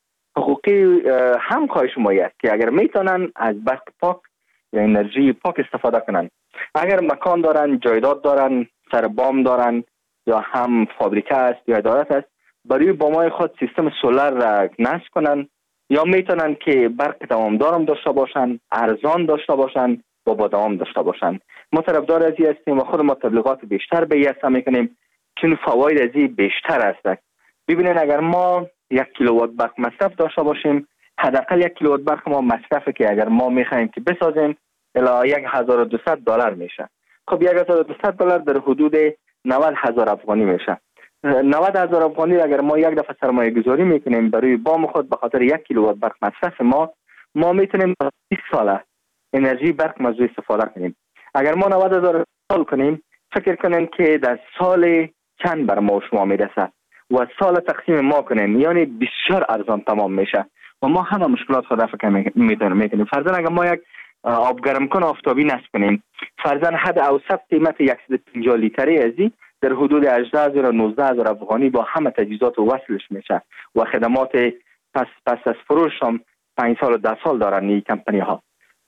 حقوقی هم خواهش ما است که اگر میتونن از برق پاک یا انرژی پاک استفاده کنن، اگر مکان دارن، جایداد دارن، سر بام دارن یا هم فابریکه است یا ادارات است، برای بامای خود سیستم سولر را نصب کنن یا میتونن که برق دوامدار هم داشته باشن، ارزان داشته باشن و با دوام داشته باشن. ما طرفدار از این هستیم و خود ما تبلیغات بیشتر به این هستم میکنیم چون فواید از این بیشتر است. ببینید اگر ما یک کیلووات برق مصرف داشته باشیم، حداقل یک کیلووات برق ما مصرفه که اگر ما میخوایم که بسازیم الی یک هزار و دویست دلار میشه. خب یک هزار و دویست دلار در حدود نود هزار افغانی میشه. نود هزار افغانی اگر ما یک دفعه سرمایه گذاری میکنیم برای بام خود به خاطر یک کیلووات برق مصرف ما ما میتونیم بیست ساله انرژی برق مزوی استفاده کنیم. اگر ما نود هزار سال کنیم فکر کنیم که در سال چند بر ما شما میرسه و سال تقسیم ما کنیم یعنی بسیار ارزان تمام میشه و ما همه مشکلات خود رفع میکنیم. فرضاً اگر ما یک آب گرم کن آفتابی نصب کنیم، فرضاً حد اوسط قیمت صد و پنجاه لیتری ازی در حدود هجده هزار و نوزده هزار افغانی با همه تجهیزات و وصلش میشه و خدمات پس پس از فروش هم پنج سال و ده سال دارن این کمپانی ها.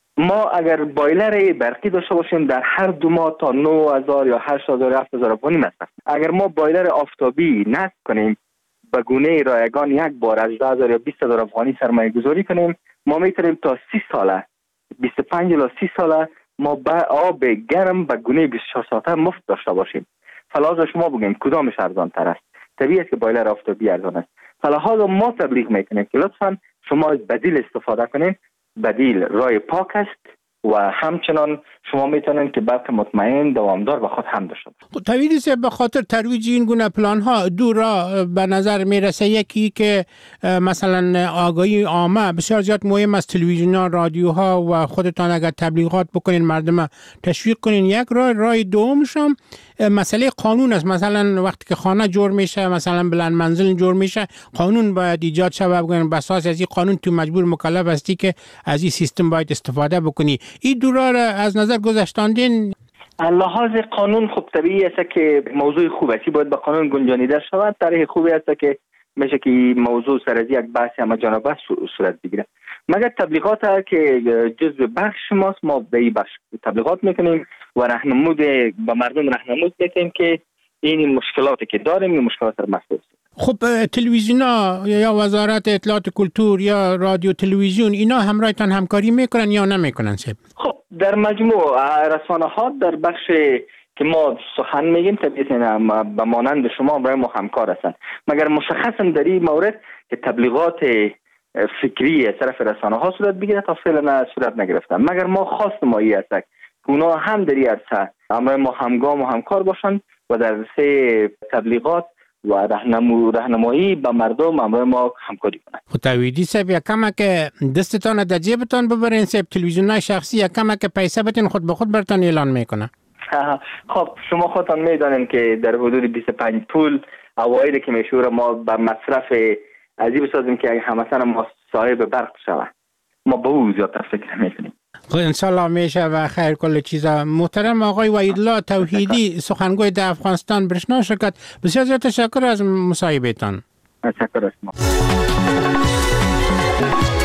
ما اگر بایلر برقی داشته باشیم در هر دو ماه تا نه هزار یا هشت هزار یا هفت هزار افغانی مصرف. اگر ما بایلر آفتابی نصب کنیم به گونه رایگان یک بار هجده هزار یا بیست هزار افغانی سرمایه گذاری کنیم، ما میتونیم تا سی ساله بیست و پنج الی سی ساله ما با آب گرم به گونه بیست و چهار ساعته مفت داشته باشیم. فلازم شما بگیم کدامش ارزان تر است؟ طبیعی است که بایلر آفتابی ارزان است. فلازم ما تبلیغ میکنیم که لطفاً شما از بدیل استفاده کنید. بدیل رای پاک است و همچنان شما میتونید که برق مطمئن دوامدار و خود هم داشته باشید. طبیعی است به خاطر ترویج این گونه پلان ها دو را به نظر میرسه. یکی که مثلا آگاهی عامه بسیار زیاد مهم است، تلویزیون ها، رادیوها و خودتان اگر تبلیغات بکنین مردم تشویق کنین. یک راه راه دومش هم مسئله قانون است. مثلا وقتی که خانه جور میشه، مثلا بلند منزل جور میشه، قانون باید ایجاد شود. بگن بس اساس از این قانون تو مجبور مکلف هستی که از این سیستم باید استفاده بکنی. این دو راه از نظر گذاشتاندین؟ لحاظ قانون خب طبیعی است که موضوع خوب است، باید به قانون گنجانیده شود. طرح خوبی است که میشه که موضوع سر از یک بحث همه جانبه صورت بگیره. مگر تبلیغات که جزء بخش ماست، ما به این بخش تبلیغات میکنیم و راهنمود به مردم راهنمود میکنیم که این مشکلاتی که داریم این مشکلات رو محسوس. خب تلویزیون یا وزارت اطلاعات کلتور یا رادیو تلویزیون اینا همراهتان همکاری میکنن یا نمیکنن؟ خب در مجموع رسانه ها در بخش که ما سخن میگیم طبیعتاً به مانند شما برای ما همکار هستند، مگر مشخصا در این مورد که تبلیغات فکری از طرف رسانه ها صورت بگیره تا فعلا صورت نگرفتن. مگر ما خواست ما این است که اونا هم در این عرصه همراه ما همگام و همکار باشن و در عرصه تبلیغات و راهنمایی به مردم همراه ما همکاری کنند. خب تویدی صاحب یکم که دستتان در جیبتان ببرین صاحب، تلویزیونای شخصی یکم که پیسه بتین خود به خود برتان اعلان میکنه. خب شما خودتان میدانین که در حدود بیست و پنج پول اوایل که میشوره ما به مصرف عجیب بسازیم که همسن ما صاحب برق شود. ما به او زیادتر فکر میکنیم. خب انشالله میشه و خیر کل چیزا. محترم آقای وحیدالله توحیدی سخنگوی در افغانستان برشنا شرکت، بسیار زیاد تشکر از مصاحبهتان. تشکر از شما.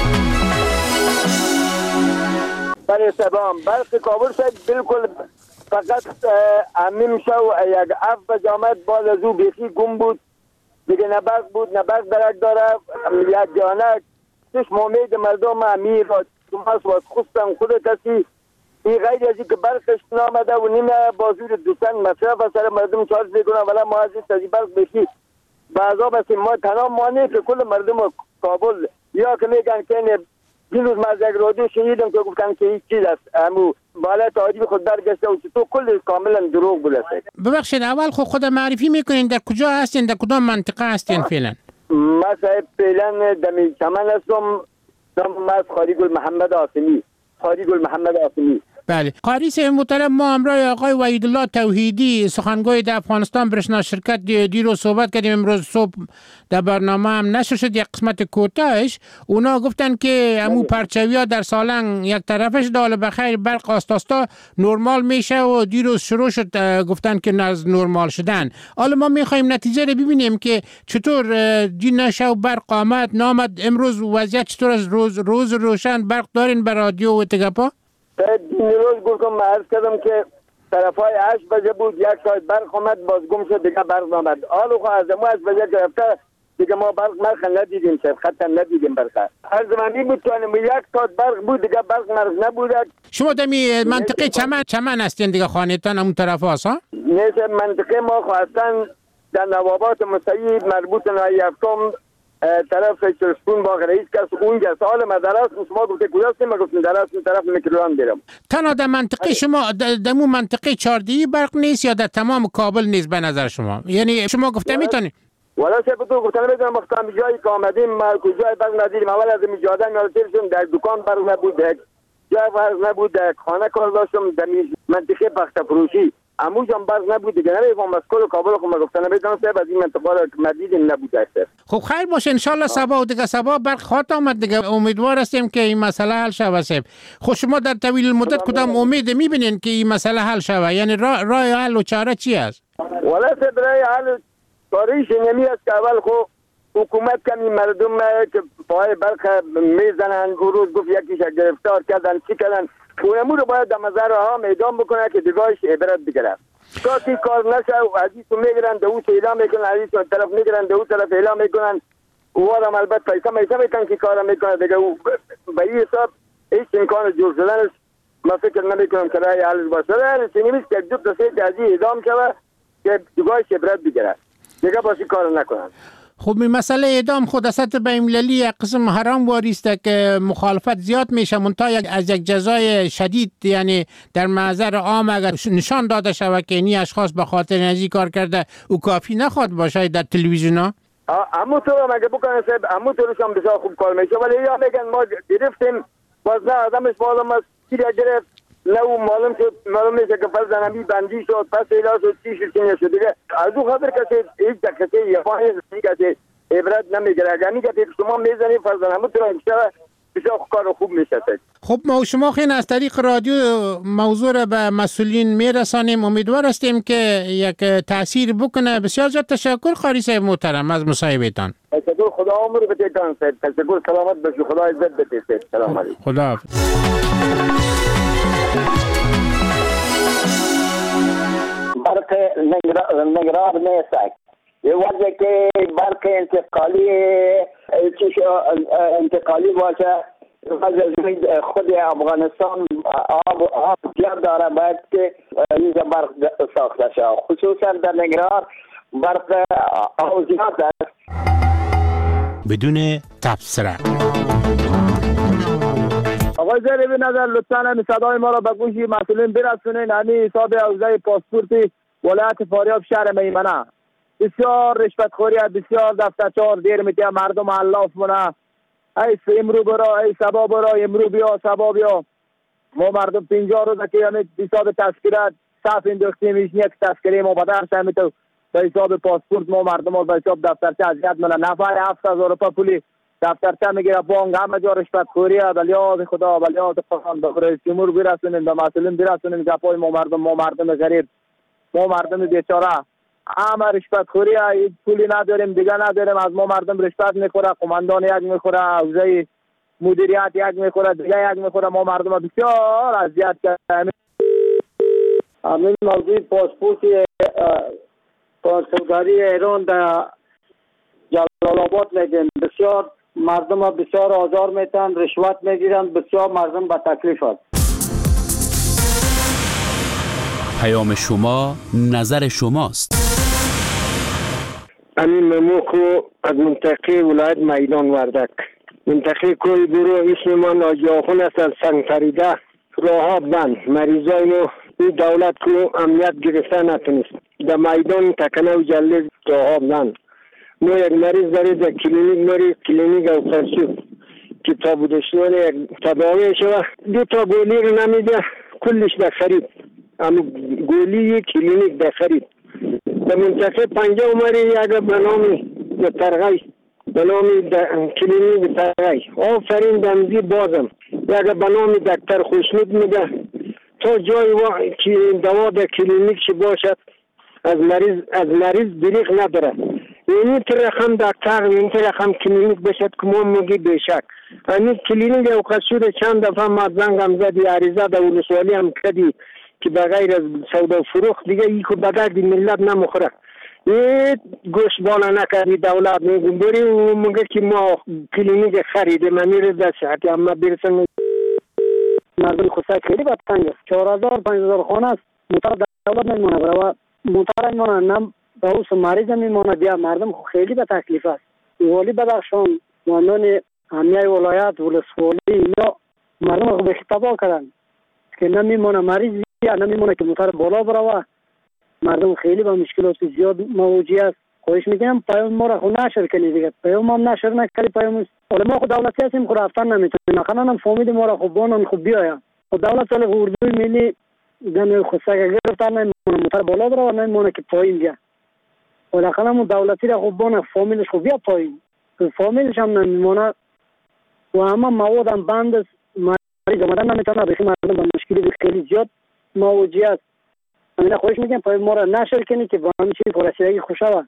بله سلام. برق کابل شاید بالکل فقط امیم شو یک اف بجامد باز از او بیخی گم بود دیگه نبرق بود نبرق درک داره یک جانک توش مامید مردم امیر را توماس واد خستم خود کسی این غیر ازی که برقش نامده و نیمه بازور دوستان مصرف سر مردم چارج میکنن ولی ما از این تازی برق بیخی بعضا بسیم ما تنها مانه که کل مردم کابل یا که میگن که دیروز من از یک رادیو شنیدم که گفتن که هیچ چیز است امو بالا تعریف خود برگشته و تو کل کاملا دروغ بوده. ببخشید اول خود خود معرفی میکنین در کجا هستین در کدام منطقه هستین فعلا؟ ما صاحب فعلا دمی چمن هستم نام از خاری گل محمد آسمی خاری گل محمد آسمی. بله قاری صاحب محترم ما همراه آقای وحیدالله توحیدی سخنگوی در افغانستان برشنا شرکت دیروز صحبت کردیم. امروز صبح در برنامه هم نشر شد یک قسمت کوتاهش اونا گفتن که امو پرچویا در سالنگ یک طرفش دال بخیر برق آستاستا نرمال میشه و دیروز شروع شد گفتن که از نرمال شدن. حالا ما میخوایم نتیجه رو ببینیم که چطور دین شو برق آمد نامد امروز وضعیت چطور از روز روز روشن برق دارین بر رادیو و تگپا؟ این روز گفتم من عرض کردم که طرف های هشت بجه بود یک ساعت برق آمد باز گم شد دیگه برق آمد. حالا خواهد از ما از بجه گرفته دیگه ما برق مرخ ندیدیم شد خطا ندیدیم برق هر زمانی بود که یک ساعت برق بود دیگه برق مرخ نبود. شما دمی منطقه چمن چمن هستین دیگه خانهتان همون طرف هست ها؟ نیست منطقه ما خواستن در نوابات مستعید مربوط نهایی هفتم طرف چرسپون باغ رئیس کس اونجا سال مدرس شما گفته کجاست ما گفتیم درس طرف میکروان برم. تنها در منطقه شما در مو منطقه چاردی برق نیست یا در تمام کابل نیست به نظر شما؟ یعنی شما گفته میتونی ولی سه تو گفتن میتونم وقتا جایی که آمدیم ما کجای برق ندیدیم اول از میجادن یادتیرشون در دکان برق نبود در جای برق نبود در خانه کار داشتم در منطقه بخت فروشی امو جان برق نبود دیگه نمیفهم از کل کابل خو ما گفتن میتونم سه از این منطقه رو مدیدیم نبود است. خب خیر باشه ان شاء الله صبا و دیگه صبا برق خواهد آمد دیگه امیدوار هستیم که این مسئله حل شود. خب شما در طویل المدت کدام امید میبینین که این مسئله حل شود؟ یعنی راه راه حل و چاره چی است؟ ولی سه برای حل کاریش نمی است که اول خو حکومت کمی مردم که پای برق میزنن او روز گفت یکیش گرفتار کردن چی کردن اونمو رو باید در مزارها میدان بکنه که دیگاهش عبرت بگیره. کاتی کار نشه و عزیز رو میگیرن دو اعلام میکنن عزیز رو طرف میگیرن دو طرف اعلام میکنن اوارم البته پیسه میسه میتن که کارم میکنه دیگه او به این حساب هیچ امکان جور شدنش ما فکر نمیکنم که رای حل باشه. چنینیست که دو تا سه عزیز اعلام شده که دیگاهش عبرت بگیره دیگه باسی کار نکنن. خب این مسئله اعدام خود اصلا بین‌المللی یک قسم حرام واریسته که مخالفت زیاد میشه منتها یک از یک جزای شدید یعنی در محضر عام اگر نشان داده شود که این اشخاص به خاطر نزی کار کرده او کافی نخواد باشه در تلویزیون ها. امو تو مگه بکنه صاحب امو تو روشم بسیار خوب کار میشه ولی یا میگن ما گرفتیم باز نه آدمش معلوم است کی گرفت نه معلوم شد معلوم میشه که فرض نمی بندی شد پس ایلا شد چی شد چی نشد دیگه از او خاطر کسی هیچ دقیقه یا فاهی کسی عبرت نمیگیره اگر میگه که شما میزنی فرض نمی تو انشاءالله بسیار کار خوب میشه. خب ما شما خیلی از طریق رادیو موضوع را به مسئولین میرسانیم امیدوار هستیم که یک تاثیر بکنه. بسیار زیاد تشکر قاری صاحب محترم از مصاحبهتان. تشکر خدا عمر بده کان صاحب تشکر سلامت باشی خدا عزت بده سلام علیکم خدا برق نگران نیست یه وجه که برق انتقالی چیش انتقالی باشه خود افغانستان آب آب زیاد داره باید که این برق ساخته شد خصوصا در نگران برق آب زیاد است بدون تبصره. آقای زیر به نظر لطفاً همین صدای ما را به گوش مسئولین برسونین. همین حساب حوزه پاسپورت ولایت فاریاب شهر میمنه بسیار رشوتخوری بسیار دفترچار دیر میده مردم علاف مونه ای امرو برا ای سبا برا امرو بیا سبا بیا ما مردم پنجاه روزه که همین حساب تذکرات صف انداختیم هیچ یک تذکره ما بدرس همین تو به حساب پاسپورت ما مردم ها به حساب دفترچه اذیت مونه نفر هفت هزار روپیه پولی دفترچه میگیره بانک همه جا رشوتخوریه بلیاد خدا بلیاد قرآن به رئیس جمهور برسونین به مسئولین برسونین گپای ما مردم ما مردم غریب ما مردم بیچاره همه رشوتخوری هیچ پولی نداریم دیگه نداریم از ما مردم رشوت میخوره قماندان یک میخوره حوزه مدیریت یک میخوره دیگه یک میخوره ما مردم بسیار اذیت کردیم. همین موضوع پاسپورت کنسولگری ایران در جلال آباد میگن بسیار مردم بسیار آزار میتن، رشوت میگیرن، بسیار مردم به تکلیف است. پیام شما نظر شماست. امین مموکو از منطقه ولایت میدان وردک. منطقه کوی برو اسم من آجاخون است از سنگ فریده. راه بند مریضای نو این دولت کو امنیت گرفته نتونست. در میدان تکنه و جلد راه بند. نو یک مریض داره در کلینیک مریض کلینیک او خرسو که تا بودشنان یک تداوی شوه دو تا گولی رو نمیده کلش در خرید. اما گولی کلینیک در خرید. در منطقه پنجه اومری یک بنامی در ترغی بنامی در کلینیک ترغی آفرین دمزی بازم یک بنامی دکتر خوشنود میده تا جای که دوا در کلینیک چی باشد از مریض از مریض دریغ نداره. اینی تر رقم دکتر اینی تر رقم کلینیک بشد که ما میگی بشک اینی کلینیک اوقات شده چند دفعه ما زنگم زدی عریضه در ولسوالی هم کردی که بغیر از سودا و فروخت دیگه ای که بدرد ملت نمخوره. این گوش بالا نکردی دولت میگم بری و میگه که ما کلینیک خریده من میره در صحتی اما برسن مردم خودسای خیلی بدتنگ است. چهار هزار پنج هزار خانه است موتر دولت نمیمونه برای موتر نمیمونه نم به اوس مریض میمونه بیا مردم خیلی به تکلیف است. والی بدخشان ماندان امیای ولایت ولسوالی اینا مردم خود تباه کردن که نمیمونه مریض یا نمیمونه که موتر بالا بروه. مردم خیلی با مشکلات زیاد مواجه است. خواهش میکنم پیام ما را خود نشر کنی دیگه. پیام هم نشر نکردی پیام ولی ما خود دولتی هستیم خود رفتن نمیتونیم. نخواهن هم فامید ما را خوب بانن خوب بیایم. خود دولت سال اردوی ملی دنیا خودسای گرفتن نمیمونه موتر بالا بروه نمیمونه که پایین بیا. ولی هم دولتی را خوب بانه فامیلش خوب بیا پایین. فامیلش هم نمیمونه و همه مواد هم بند است. مریض آمدن نمیتونه بخی مردم با مشکلی خیلی زیاد مواجه است. من خواهش میکنم پای ما را نشر کنی که با همین چیز پرسیدگی خوشا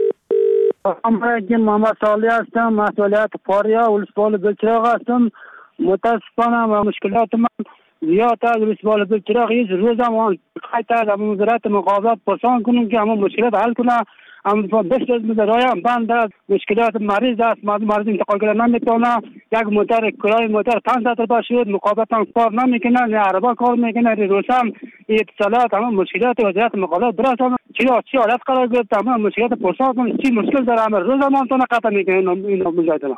من جن محمد صالح هستم مسئولیت پاریا ولسوالی بلچراغ هستم. متاسفانه مشکلات من زیاد است. ولسوالی بلچراغ هیچ روز هم خیلی در وزارت مقابلات پرسان کنیم که همون مشکلات حل کنه. اما بسیار مزرعه هم بند است. مشکلات مریض است. مریض انتقال کردن نمیتونه. یک موتر کرای موتر پانصد تا شد مقابلت هم کار نمیکنه نه عربا کار میکنه روسم اتصالات همه مشکلات وزارت مقابلات درست هم چرا چی حالت قرار گرفت همه مشکلات پرسان کنه چی مشکل داره همه روز هم تو نقطه میکنه اینا مجادله.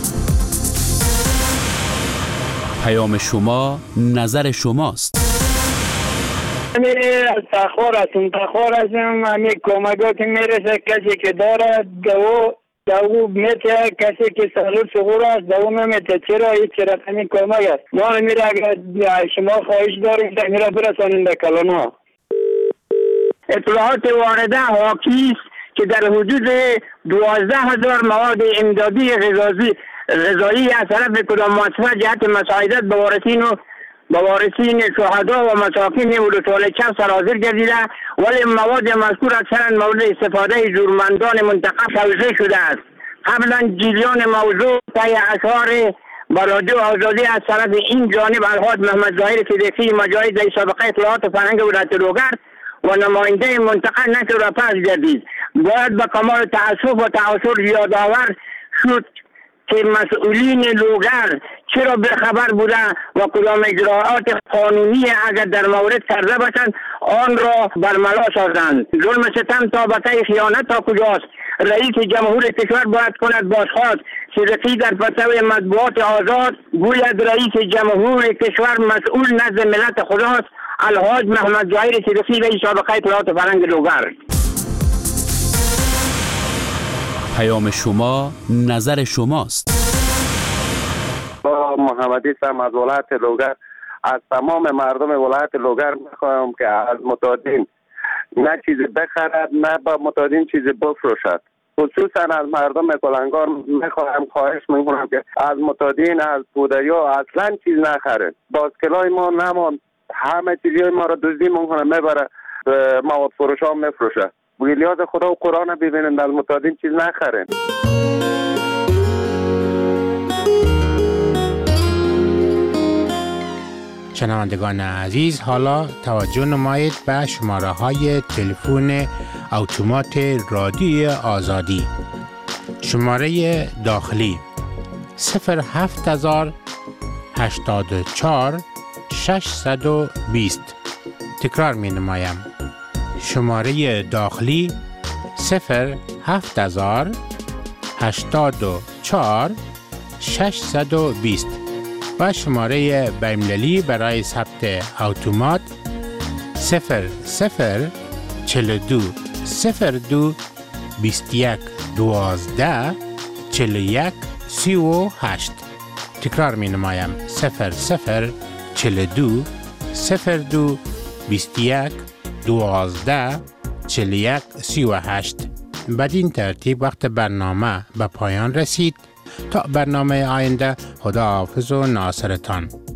پیام شما نظر شماست. من از تخوار هستم تخوار هستم همین کمکات میرسه کسی که داره دو دو میته کسی که سالور سغور است دو نمیته چرا هیچ رقمی کمک است. ما میره اگر شما خواهش داریم در میره برسانیم در کلانها. اطلاعات وارده حاکی است که در حدود دوازده هزار مواد امدادی غذایی غذایی از طرف کدام مؤسسه جهت مساعدت به وارثین و به وارثین شهدا و مساکین ولسوالی چپ سرازیر گردیده ولی مواد مذکور اکثرا مورد استفاده جورمندان منتخب توزیع شده است. قبلا جریان موضوع طی اشعار با رادیو آزادی از طرف این جانب الحاج محمد ظاهر صدیقی مجاهد در سابقه اطلاعات فرهنگ ولایت لوگر و نماینده منتخب نشر را پس گردید. باید به کمال تأسف و تأثر یادآور شد که مسئولین لوگر چرا بخبر بودن و کدام اجراعات قانونی اگر در مورد کرده باشند آن را برملا سازند. ظلم ستم تا بقای خیانت تا کجاست؟ رئیس جمهور کشور باید کند بازخواست. صدیقی در فتاوی مطبوعات آزاد گوید رئیس جمهور کشور مسئول نزد ملت خداست. الحاج محمد ظاهر صدیقی رئیس سابقه اطلاعات فرهنگ لوگر. پیام شما نظر شماست. محمدی سم از ولایت لوگر از تمام مردم ولایت لوگر میخواهم که از متادین نه چیزی بخرد نه با متادین چیزی بفروشد. خصوصا از مردم کلنگار میخواهم خواهش میکنم که از متادین از پودریا اصلا چیز نخرد. باسکلای ما نمان همه چیزی ما را دزدی میکنه میبره مواد فروش ها میفروشه. بگیلیاز خدا و قرآن ببینند از متادین چیز نخرن. شنوندگان عزیز، حالا توجه نمایید به شماره های تلفن اتومات رادیو آزادی. شماره داخلی صفر هفت هزار هشتاد و چهار ششصد و بیست. تکرار می نمایم. شماره داخلی صفر هفت هزار هشتاد و چهار ششصد و بیست و شماره بین‌المللی برای ثبت اتومات صفر صفر چهل و دو صفر دو بیست و یک دوازده چهل و یک سی و هشت. تکرار می نمایم. صفر صفر چهل و دو صفر دو بیست و یک دوازده چهل و یک سی و هشت. بدین ترتیب وقت برنامه به پایان رسید. تا برنامه آینده، خدا حافظ و ناصرتان.